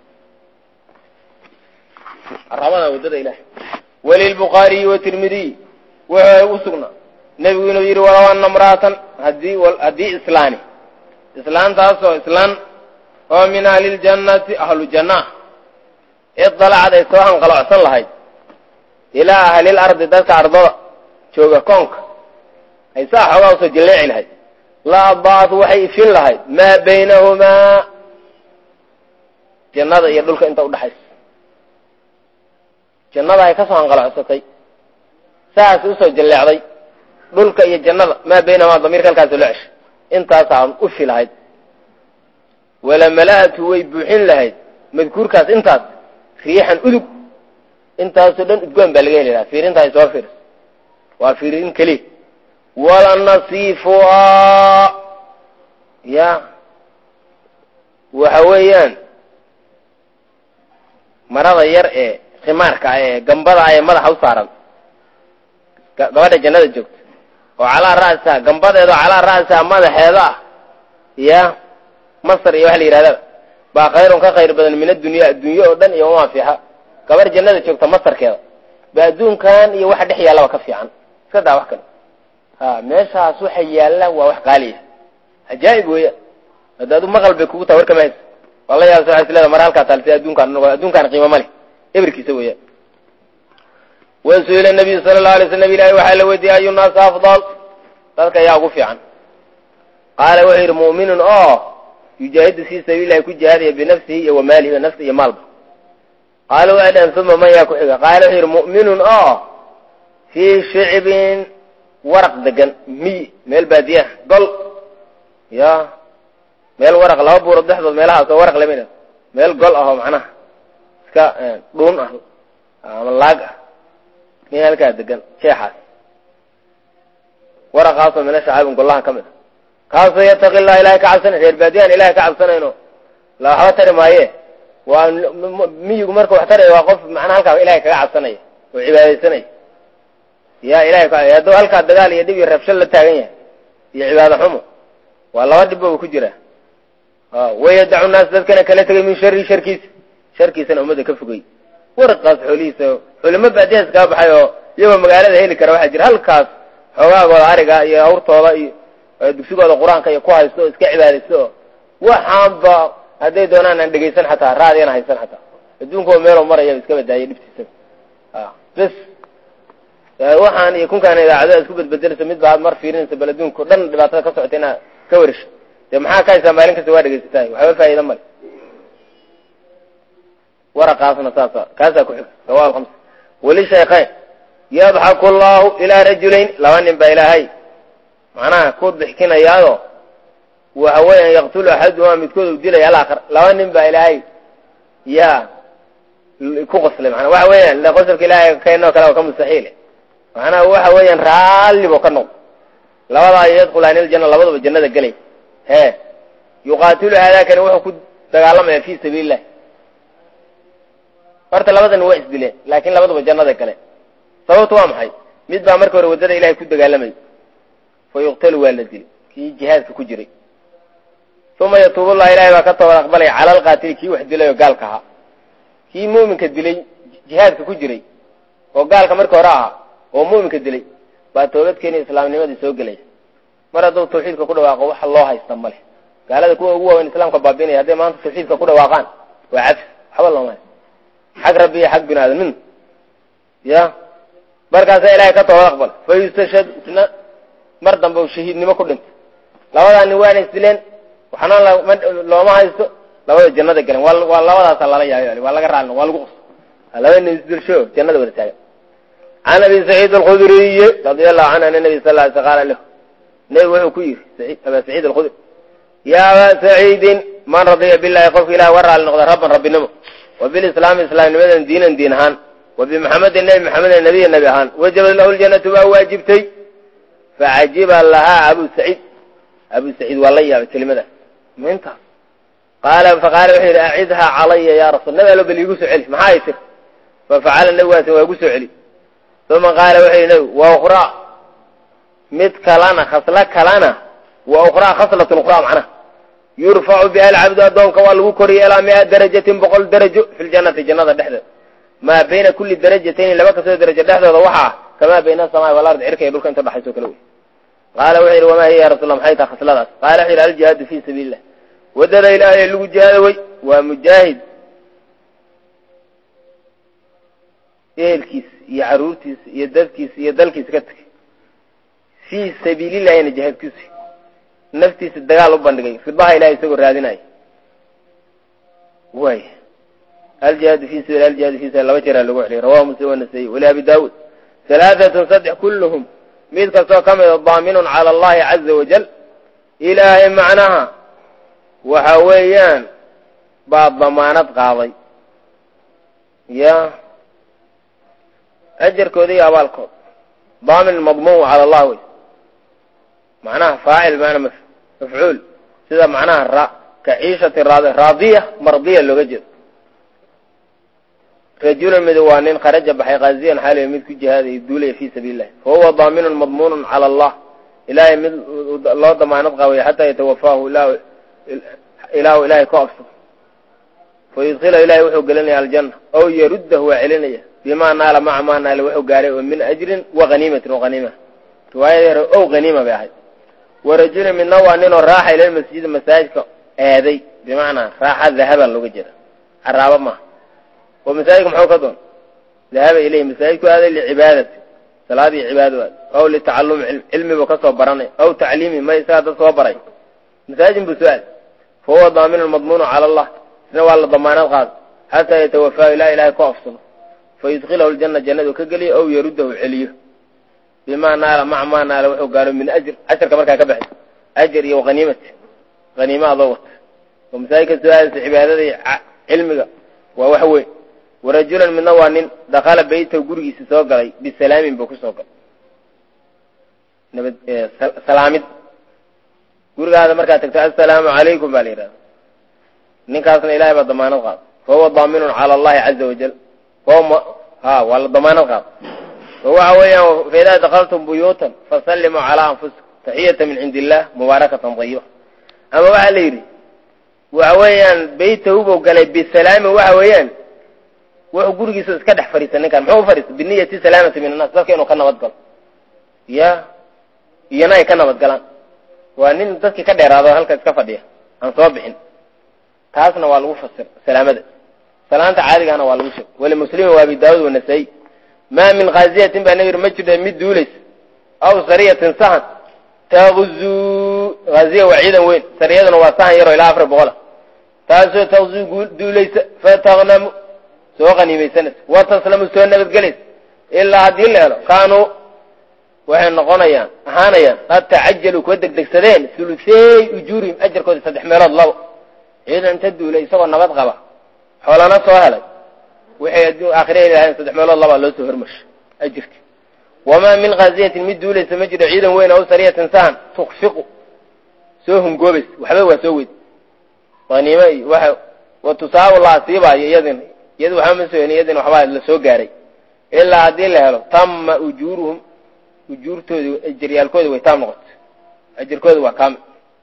الرحمن ودد إله وللبخاري والترمذي وسقنا نبي نبي ولو أن امرأة هدي هدي إسلامي إسلام تاسو إسلام ومن أهل الجنة أهل الجنة اطلع على سواء قلع صلى إلى أهل الأرض ذات أرضا شوقة كونك أي ساحة وصو جليع لهي لا بعض وحي في لهي ما بينهما جنة يدلك أنت ودحيس جنة هي كسوان قلع صلى ساعة وصو جليع لهي دلك هي جنة ما بينهما ضمير كالكاس العش انت ساعة أفي لهي ولما لقت ويبوحين لهي مذكور كاس انتاس ريحا أذب انتاس دون ادقوان بالغين لها فيرين تاي سوافر وفيرين كلي ولا نصيفها يا وحويان مرض يرئي خمارك اي قنبضة اي مدح وصارا قبضة جنة الجوكت وعلى رأسها قنبضة على رأسها مدح هذا يا مصر يوحل إرادة با خير كخير بدل من الدنيا الدنيا ودن يوما فيها كبر جنة جوكت مصر كذا بدون كان يوحد حيا له كفي عن كذا وحكي ها ماشى سوح يالا ووح قاليه عجائب ويا هذا دو مغل بكوتا ورك مايس والله يا سوح سلا مرال كاتل في دون كان دون كان قيمه مالي ابركي سويا وسئل النبي صلى الله عليه وسلم الى وحال ودي اي الناس افضل ذلك يا غفي عن قال وغير مؤمن اه يجاهد في سبيل الله كجهاد بنفسه وماله ونفسه مالبه qaaluu adhan uma man yaa ku xiga qaala wuxuu yidhi mu'minun oo fii shicbin waraq degan miy meel baadiyaha gol ya meel waraq laba buurood dhexdood meelahaas oo waraq lamid ah meel gol ah oo macnaha iska dhuun ah ama laag ah meel halkaa degan jeexaas waraqaasoo mina shacaabin gollahan ka mid a kaasoo yataqi illah ilahay ka cabsanay reer baadiyahan ilahay ka cabsanayno la waxba tari maaye waa miyigu marka wax taraya waa qof macnaha halkaa ilahay kaga cabsanaya oo cibaadaysanaya ya ilahay ka hadduu halkaa dagaal iyo dhib iyo rabsho la taagan yahay iyo cibaado xumo waa laba dhibba ku jira wayadacu naas dadkana kala tegay min shari sharkiisa sharkiisana ummadda ka fogey waraqaas xoolihiisa culimo baadiyahaas kaa baxay oo iyagoo magaalada heli kara waxaa jira halkaas xoogaagooda ariga iyo hawrtooda iyo dugsigooda qur-aanka iyo ku haysto oo iska cibaadaysto oo waxaanba hadday doonaan aan dhegaysan xataa raadiyana haysan xataa adduunka oo meeloo maraya iska badaayay dhibtiisa bes waxaan iyo kunkaana idaacadaha isku bedbedelaysa mid baa aad mar fiirinaysa bal adduunka o dhan dhibaatada ka socota inaad ka warisho dee maxaa ka haysaa maalin kasta waa dhegaysataay waxba faa'iida male waraqaasna saasa kaasaa ku xiga rawahu alkhamsa weli shaykhayn yadxaku allahu ilaa rajulayn laba nin baa ilaahay macnaha ku dixkinayaado waxa weeyaan yaqtulu axaduhumaa midkood u dilaya alaakhar laba nin baa ilaahay yaa ku qoslay manaa waxa weeyaan qosalka ilaahay kaynoo kale oo ka mustaxiile macnaha waxa weeyaan raallibo ka noqdo labadaa yadkhulaani iljanna labadaba jannada gelay he yuqaatilu haadaakani wuxuu ku dagaalamaya fii sabiili illahi horta labadan waa isdileen laakiin labadaba jannada gale sababtu waa maxay mid baa marka hore waddada ilahay ku dagaalamay fa yuqtalu waa la dilay kii jihaadka ku jiray uma yatuubu llah ilahay baa ka toobad aqbalaya cala alqaatili kii wax dilay oo gaalka ahaa kii muuminka dilay jihaadka ku jiray oo gaalka marka hore ahaa oo muuminka dilay baa toobadkeeni islaamnimadii soo gelaya mar hadduu tawxiidka ku dhawaaqo waxa loo haysta male gaalada kuwa ugu waaweyn islaamka baabiinaya hadday maanta tawxiidka ku dhawaaqaan waa cafs waxba looma hay xag rabbi iyo xag bini aadam min ya markaasaa ilahay ka toobad aqbal fa yustashhad isna mar dambe u shahiidnimo ku dhintay labadaa nin waana isdileen waxna looma haysto labada jannada galen waa labadaasa lala yaayo waa laga raalin waa lagu qos laba nin isdilsho jannada wada taagan can abi saciid alkhudriy radi allahu canhu ana nabi sal ly sl qaala lahu nebigu wuxuu ku yidhi aba saciid alkhudri ya aba saciidin man radiya billahi qofka ilahi wa raali noqda rabban rabbinimo wa bilislaami islaamnimadan diinan diin ahaan wa bimuxamedin nebi maxameden nebiya nebi ahaan wajabat lahu ljannatu baa waajibtay facajiba lahaa abu saciid abu saciid waa la yaabay kelimadaas mintaas qaala faqaala wuxuu yidhi acidhaa calaya ya rasul nabi allo bal iigu soo celi maxaa ay tir fafacala nabigaasi waa igu soo celi uma qaala wuxuu yidhi nabigu wa ukhraa mid kalana khaslo kalana wa ukhraa khaslatun ukhraa macnaha yurfacu biha alcabdu addoonka waa lagu koriyay ilaa mia darajatin boqol darajo fi ljannati jannada dhexdeeda maa bayna kulli darajatayni laba kastoo darajo dhexdooda waxaa kamaa bayna asamaa'i walardi cirka iyo dhulka inta dhaxayso kale wey qaala wuxuu yidhi wamaa hiya ya rasulla maxay taha khasladaas qaala wuxuu yidhi aljihaadu fii sabiili illah waddada ilaahay lagu jihaado wey waa mujaahid ehelkiisa iyo carruurtiisa iyo dadkiisa iyo dalkiisa ka tegay fii sabiilillahina jihaadkiisa naftiisa dagaal u bandhigay ridbaha ilahay isagoo raadinaya waay aljihaadu fii sabiil aljihaadu fii sabiil laba jeeraa lagu celiyay rawahu muslim wanasaiy wali abi daawuud halaaatun saddex kulluhum mid kastoo ka mida daaminun cala allahi caza wajal ilaahay macnaha waxa weeyaan baa damaanad qaaday ya ajarkooda iyo abaalkooda daamin madmuun cala allah wey macnaha faacil maana mafcuul sida macnaha ra ka ciishati raadiya mardiya looga jeedo rajulan mid waa nin kharaja baxay qaaziyan xaaliya mid ku jihaadaya duulaya fii sabiili illahi fa huwa daaminun madmuunun cala allah ilaahay mid loo damaanad qaabaya xataa yatawafaahu ilaahu ilaahay ka ofsado fa yudkilahu ilahay wuxuu gelinaya aljanna ow yaruddahu waa celinaya bimaa naala maca maa naala wuxuu gaaray oo min ajrin waghaniimatin oo haniima riwaayadii hore ow haniima bay ahayd warajulin midna waa ninoo raaxa ila masjida masaajidka aaday bimacnaa raaxa dahaban looga jeeda caraaba maaha oo masaajidka muxuu ka doon dahaba ilayhi masaajidku aaday licibaadati salaad iyo cibaado aad aw litacallumi cilm cilmi buu ka soo baranay aw tacliimi ma isagaa dad soo baray masaajid buu soo aaday fa huwa daaminun madmuunu cala allah isna waa la damaanad qaado حتى يتوفى لا إله كأفصل فيدخله الجنة جنة كقلي أو يرده عليه بما نال مع ما نال وقالوا من أجر عشر كمركا كبحث أجر وغنيمة غنيمة ضوت ومسايك السؤال سحب هذا علمك ووحوي ورجلا من نوان دخل بيته وقرقي سسوق بالسلام بكو سوق سلامد قرق هذا مركا تكتب السلام عليكم بالإرادة نكاسنا إلهي بالضمان الغاب فهو ضامن على الله عز وجل فهو ها ولا ضمان الغاب وهو عويا فإذا دخلتم بيوتا فسلموا على أنفسكم تحية من عند الله مباركة طيبة أما وعليري وعويا بيته وقال بالسلام وعويا وقرقي سكدح فريسا نكان محو فريس بالنية سلامة من الناس ذلك إنه كان نبضقل يا يناي كان نبضقلان وأنين ذلك كدير هذا هلك اسكفر ديه عن صوابحين تاسنا والو فسر سلامة سلامة عادي أنا والو شك ولمسلم وأبي داود والنسائي ما من غازية تنبع نبير مجد مد دوليس أو سرية سهن تغزو غازية وعيدا وين سرية وسهن يرى إلى أفر بغلا تاسو تغزو دوليس فتغنم سوغني ميسنس وتسلم سوى بتجلس إلا هذه الليلة كانوا وحين نقونيان هانيان قد تعجلوا كودك دكسدين ثلثي أجورهم أجر كود صدح ميلاد الله إذا انتدوا لي سوى النبات غبا حولنا سوهلك وحي يدو آخرين إلى صدح ميلاد الله لو سهرمش أجرك وما من غازية مدوا لي سمجد عيدا وين أو سرية إنسان تخفق سوهم قوبس وحبوا سويد غنيمي وحب وتصاو الله سيبا يدن يد وحمد سوين يدن وحبا لسو قاري إلا هذه الليلة تم أجورهم أجور تود أجريال كود ويتام نقط أجر كود وكامل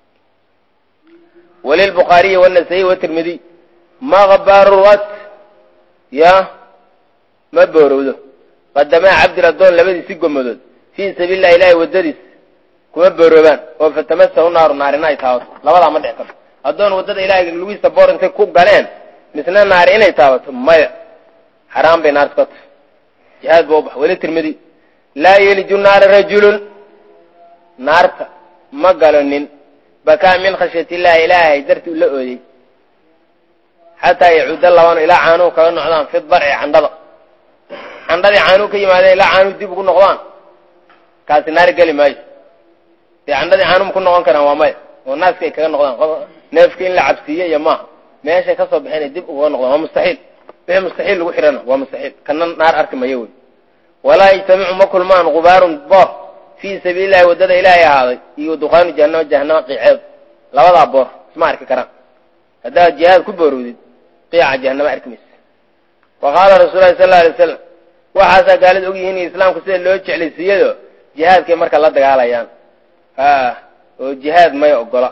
وللبخاري والنسائي والترمذي ما غبار الوقت يا ما بوروده قدما عبد الدون لبدي سيقو مدود في سبيل الله إلهي ودديس كما بوروبان وفتمسه النار نارنا يتاوت لولا ما دعكم الدون ودد إلهي لويس بور انت كوب قالين مثلنا نارنا يتاوت ما حرام بنار سقط جهاد بوبح وللترمذي لا يلج النار رجل نارت ما قالوا نين بكى من خشية الله إلهي درت لأولي حتى يعود الله إلى عانو كأنه عظام في الضرع عن ضلق عن ضلع عانو كي ماذا إلى عانو دي بكون نغضان كاس النار قال ماي عن ضلع عانو بكون نغضان كان هو ماي والناس كي كان نغضان نفكين لعبسية يا ما ماشي كسب بحين الدب وهو نغضان هو مستحيل به مستحيل لو حرنا هو مستحيل كان نار أرك ما يوي ولا يجتمع مكل مان غبار بار في سبيل الله ودد إلهي هذا يدخان جهنم جهنم قيعد لا وضع بار اسمع لك كلام هذا الجهاد كبر ودي قيع جهنم أركمس وقال رسول الله صلى الله عليه وسلم وحاسا قالت أوجي هني إسلام كسر لو تشعل السيادة جهاد كمرك الله دقال أيام ها والجهاد ما يقول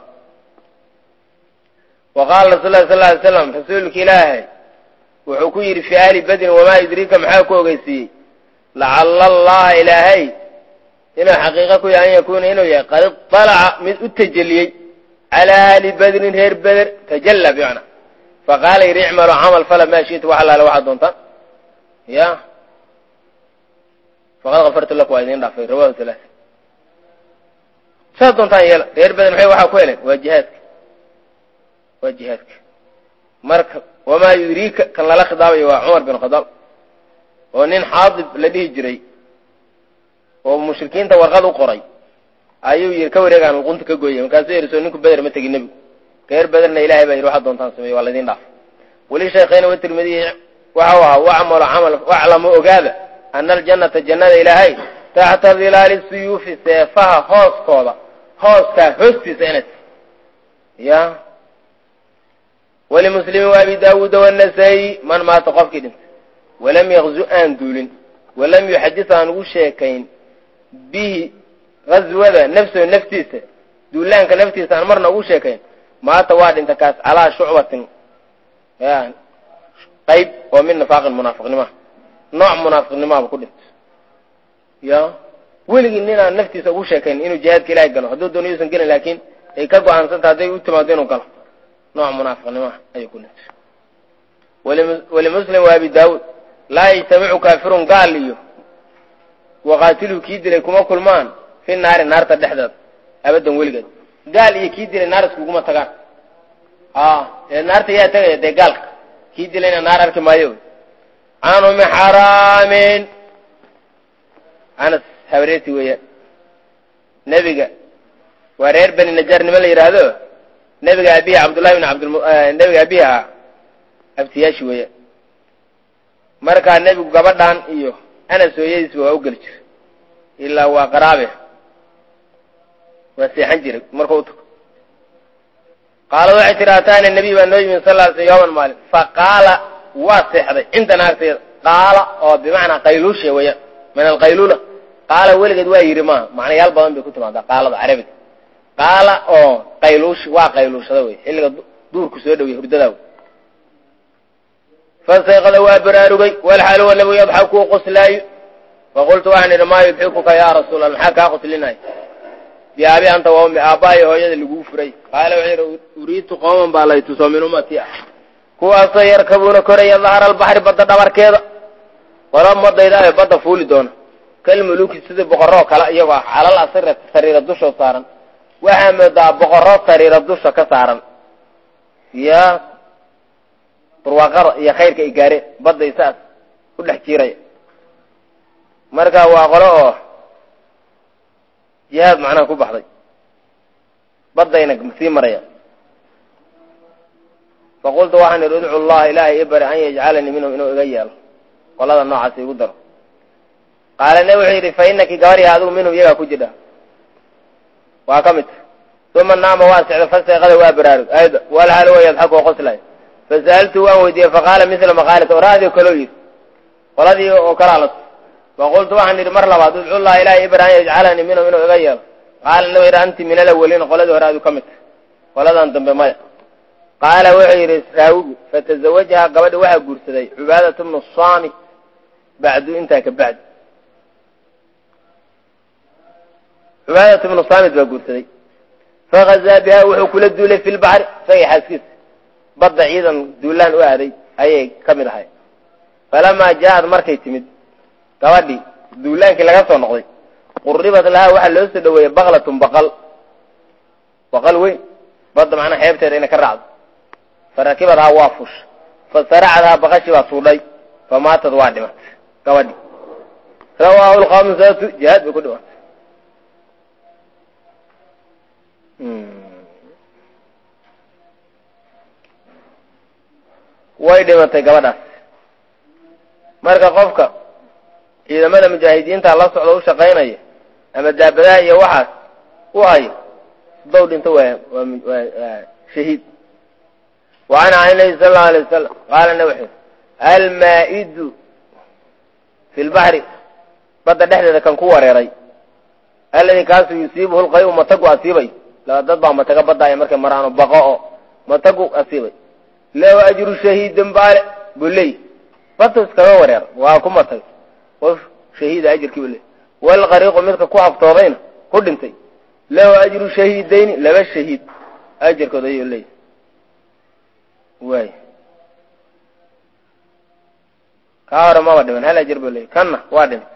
وقال رسول الله صلى الله عليه وسلم رسولك إلهي وحكير في آل بدن وما يدريك محاكو قيسي لعل الله إلهي إنه حقيقة يعني يكون إنه قد طلع من التجلي على آل بدر هير بدر تجلى بيعنا فقال يرعمل عمل فلا ما شئت وحلا لو واحد دونتا يا فقال غفرت لك وعيدين ضعفين رواه ثلاثة شاد دونتا يلا هير بدر محي وحا كويلك وجهاتك وجهاتك مركب وما يدريك كان لا خضاب وعمر بن الخطاب ونين حاضب لديه جري ومشركين تورغلوا قري ايو يركو ريغان القنت كغويه مكاسو يرسو نينكو بدر ما تغي نبي غير بدرنا الهي با يروح دونتان سمي والدين ضاف ولي شيخين والترمذي وحوا وعمل عمل واعلم اوغاده ان الجنه جنه الهي تحت ظلال السيوف سيفها هوس كودا هوس كا هوستي سنت يا ولمسلم وابي داود والنسائي من ما تقف كده ولم يغزو ان دولين ولم يحدث عن وشيكين به غزوة نفسه نفتيسه دولان كنفتيسه عن مرنا وشيكين ما تواد انت كاس على شعبة يعني قيب ومن نفاق المنافق نما نوع منافق نما بكل يا ولي اننا نفتيسه وشيكين انه جهاد كلا يقنوا حدود دون يوسن كنا لكن يكاقوا عن سنت هذا يتمادين وقال نوع منافق نما اي كنت ولمسلم وابي داود لا يجتمع كافر قال لي وقاتلوا كيد لكم كل مان في النار النار تدحدد ابدا ولقد قال يكيد النار اسكوما تغان اه النار تيا تغي دي قال kii dilayna naar arki maayo can umi xaraamin anas habareeti weeyaan nebiga waa reer beni najaar nima la yidhaahdo nebiga abihi cabdullahi bin abd nebiga abihi ahaa abtiyaashi weeyaan markaa nebigu gabadhan iyo anas hooyadiisba waa u geli jiray ilaa waa qaraabe waa seexan jiray markuu u tago qaalad waxay tihi ataana nabiy baa noo yimi sal sl yooman maalin faqaala waa seexday cindana agteeda qaala oo bimacnaa qayluusha weeyaan min alqayluula qaala weligeed waa yidhi maaha macnayaal badan bay ku timaadaa qaalada carabiga qaala oo qayluush waa qayluushada wey xilliga duurku soo dhawey hurdadaa wey fasayqada waa baraarugay walxaal huwa nabigu yadxaku qoslaayo faqultu waxaan idhi maa yudxikuka yaa rasuul alla maxaa kaa qoslinaya biaabi anta wa ummi aabbahayo hooyada laguu furay qaala wuxuu yidhi uriitu qooman baa lay tuso min ummati ah kuwaasoo yarkabuuna koraya dahra albaxri badda dhabarkeeda qolo madayda ee badda fuuli doona kalmuluki sidii boqoroo kale iyagoo ah calal asirati sariira dushoo saaran waxaa moodaa boqorro sariira dusha ka saaran iyo barwaaqada iyo khayrka ay gaareen badday saas u dhex jiiraya marka waa qolo oo jihaad macnaha ku baxday baddayna sii maraya faqultu waxaan idhi udcu llaha ilaahay i bari an yajcalanii minhum inuu iga yeelo qolada noocaas igu daro qaala ne wuxuu yidhi fa inaki gabarya adigu minhum iyagaa ku jidha waa ka mid uma naama waa sexda fasayqada waa baraarug ayda walxaal huwa yadxaku oo qoslay fasa'altu waan weydiiyey faqaala misla maqaalata oraadii kaloo yidhi qoladii oo kalaa las faqultu waxaan idhi mar labaad udcu llaha ilaahay i bari an yajcalanii minhum inuu iga yeelo qaala ne yidhi anti min alawaliina qoladii hore adu ka mid tahay qoladan dambe maya qaala wuxuu yidhi raawigu fatazawajahaa gabadhi waxaa guursaday cubaadatu bnu saami bacdu intaa ka bacdi cubaadatu bnu saamit baa guursaday fakazaa bihaa wuxuu kula duulay fi lbaxri isagay xaaskiisa badda ciidan duulaan u aaday ayay ka mid ahay falamaa jaa-ad markay timid gabadhii duulaankii laga soo noqday quribat lahaa waxaa loo soo dhaweeyey baqlatun baqal baqal weyn badda macnaa xeebteeda inay ka raacdo farakibadhaa waa fush fasaracadhaa baqashii baa suudhay famaatad waa dhimatay gabadhi rawaahu lkhamsatu jihaad bay ku dhimatay way dhimatay gabadhaas marka qofka ciidamada mujaahidiinta la socda u shaqaynaya ama daabadaha iyo waxaas u hayo dow dhinto waa waa shahiid وعن عن النبي صلى الله عليه وسلم قال النبي المائد في البحر بدا دحدده كان ku wareeray alladhi kaasu yusiibuhu alqayu matagu asibay la dadba mataga baday markay maraano baqo matagu asibay law ajru shahiidan baale bulay batas ka wareer waa ku matay qof shahiid ajirkii bulay wal qariiq midka ku aftoodayna ku dhintay law ajru shahiidayn laba shahiid ajirkooda ayuu leeyahay way ka hore ma wadhiman hal ajir buu leeyahay kanna waa dhintay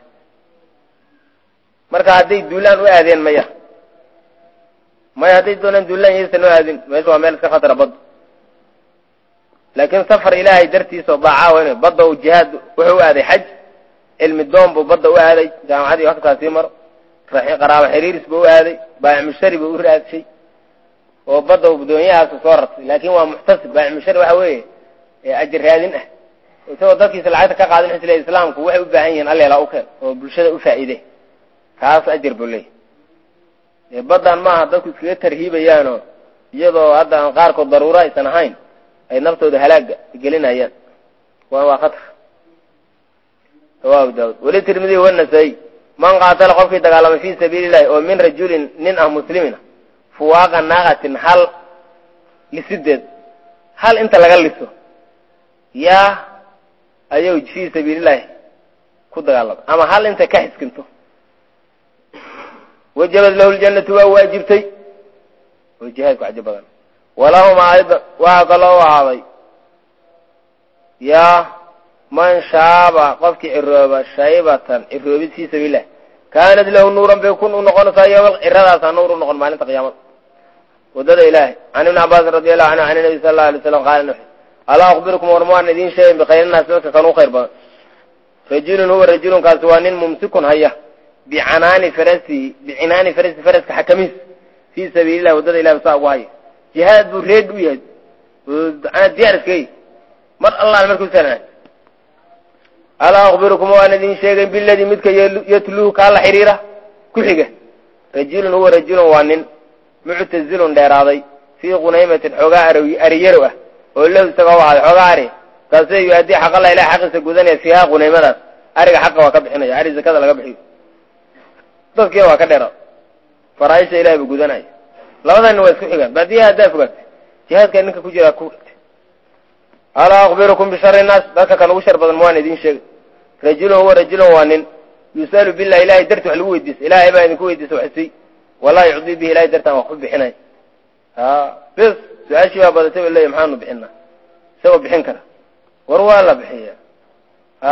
marka hadday duulaan u aadeen maya maya hadday doonaan duulaan yaysan u aadin meesha waa meel iska khatara badda laakiin safar ilaahay dartiisa oo daacaa weyne badda uu jihaad wuxuu u aaday xaj cilmi doon buu badda u aaday jaamacadii waxkaasii maro raxi qaraabo xiriiris buu u aaday baayic mushtari buu u raadshay oo badda doonyahaas soo ratay laakiin waa muxtasib baayic mushtari waxa weeye ajir raadin ah isagoo dadkiisa lacagta ka qaadin isla islaamku waxay u baahan yihiin alleela u keen oo bulshada u faa'iide kaas ajir buu leeyahay baddan maaha dadku iskaga tarhiibayaanoo iyadoo hadda aan qaarkood daruuro aysan ahayn ay naftooda halaaga gelinayaan waa waa khatar rawaahu daawud weli tirmidi wanasaa'i man qaatala qofkii dagaalamay fii sabiilillahi oo min rajulin nin ah muslimina fuwaaqa naaqatin hal lisideed hal inta laga liso yaa ayuu fii sabiilillahi ku dagaalamay ama hal inta ka xiskinto wajabad lahu ljannatu waa waajibtay oo jihaadku cajib badan walahuma aydan waxaa kaloo u ahaaday yaa man shaaba qofkii cirooba shaybatan ciroobid fii sabiililah kaanad lahu nuuran bay kun u noqonaysaa yowma ciradaasaa nuur u noqon maalinta qiyaamada wadada ilaahay can ibni cabaasin radi allahu canhu can nabi sala allau alay slam qaala nuxu alaa akhbirukum warmaan idiin sheegin bikhayrinnaas dadka kanuu khayr badan rajulun huwa rajulunkaasi waa nin mumsikun haya bicanaani farasi bicinaani farasi faraska xakamiis fii sabiilillahi waddada ilahi saa ugu haya jihaad buu reed u yahay diyaar iskay mar allah markuu salaa alaa akhbirukum waan idiin sheegin biladii midka yatluhu kaa la xiriira ku xiga rajulun huwa rajulun waa nin muctazilun dheeraaday fii qunaymatin xoogaa ariyarow ah oo lahu isaga u ahaaday xoogaa ari kaasoo yuaddii xaqalla ilahi xaqiisa gudanaya fiihaa qunaymadaas ariga xaqa waa ka bixinaya ari zakada laga bixiyo dadkiina waa ka dheeraad faraaisha ilahi buu gudanaya labadana waa isku xigaan baadiyaha haddaa fogaatay jihaadka ninka ku jiraa ku alaa akhbirukum bishari nnaas dadka kan ugu shar badan ma waan idiin sheegay rajulun huwa rajulun waa nin yus'alu billahi ilahay darti wax lagu weydiisa ilaahay baa idinku weydiisa waxsi walaa yucdii bihi ilahay dartaan wax ku bixinay ha bis su-aashii baa badatay ba leeya maxaanu bixinaa isagoo bixin kara war waa la bixiya ha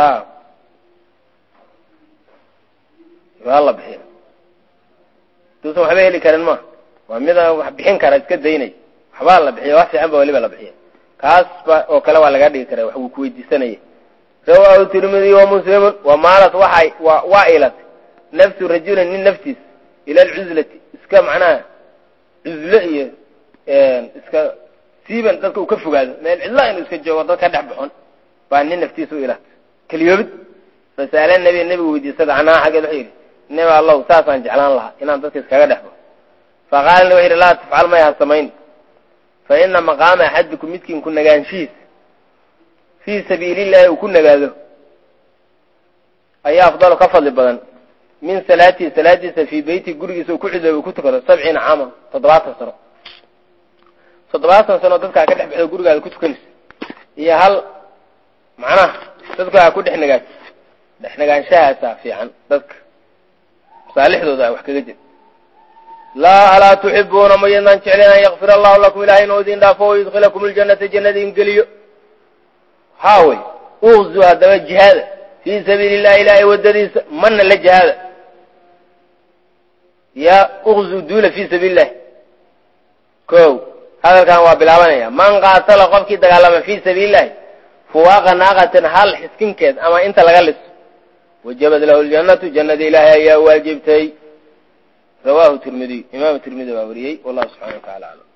waa la bixiya duusan waxba heli karin ma waa midaan wax bixin kara iska daynay waxbaa la bixiya wax fiican ba weliba la bixiya kaas ba oo kale waa laga dhigi karaa wax uu ku weydiisanaya rawaahu tirmidi wa muslimun wa maalat waxay waa ilat nafsu rajulin nin naftiis ila alcuzlati iska macnaha cuzlo iyo iska siiban dadka uu ka fogaado meel cidla inuu iska joogo dad ka dhex baxon baa nin naftiis u ilat keliyoobid fasaala nabi nabigu weydiisada canaa xaggeed wuxuu yidhi nabi allahu saasaan jeclaan lahaa inaan dadka iskaga dhex baxo faqaalna wuxuu yidhi laa tafcal may ha samayn fa ina maqaama axadikum midkiin ku nagaanshihiis fii sabiilillahi uu ku nagaado ayaa afdalu ka fadli badan min salaatihi salaadiisa fii beyti gurigiisa uu ku cidoobo ku tukado sabciina caama toddobaatan sano toddobaatan sano dadkaa ka dhex baxdo gurigaada ku tukanaysa iyo hal macnaha dadkaa ku dhex nagaad dhex nagaanshahaasaa fiican dadka masaalixdooda a wax kaga jira laa alaa tuxibuuna maydaan jecleen an yakfir allahu lakum ilahay inuu idin dhaafo o yudkilakum ljannata jannada in geliyo haawey uqzu haddaba jihaada fii sabiili illahi ilaahay waddadiisa mana la jihaada ya uqzu duula fii sabiili illahi ko hadalkan waa bilaabanaya man qaatala qofkii dagaalama fii sabiili illahi fuwaaqa naaqatin hal xiskinkeed ama inta laga liso wajabad lahu ljannatu jannada ilaahay ayaa waajibtay rawaahu tirmidiy imaamu tirmidi baa wariyey wallahu subxana wa tacala aclam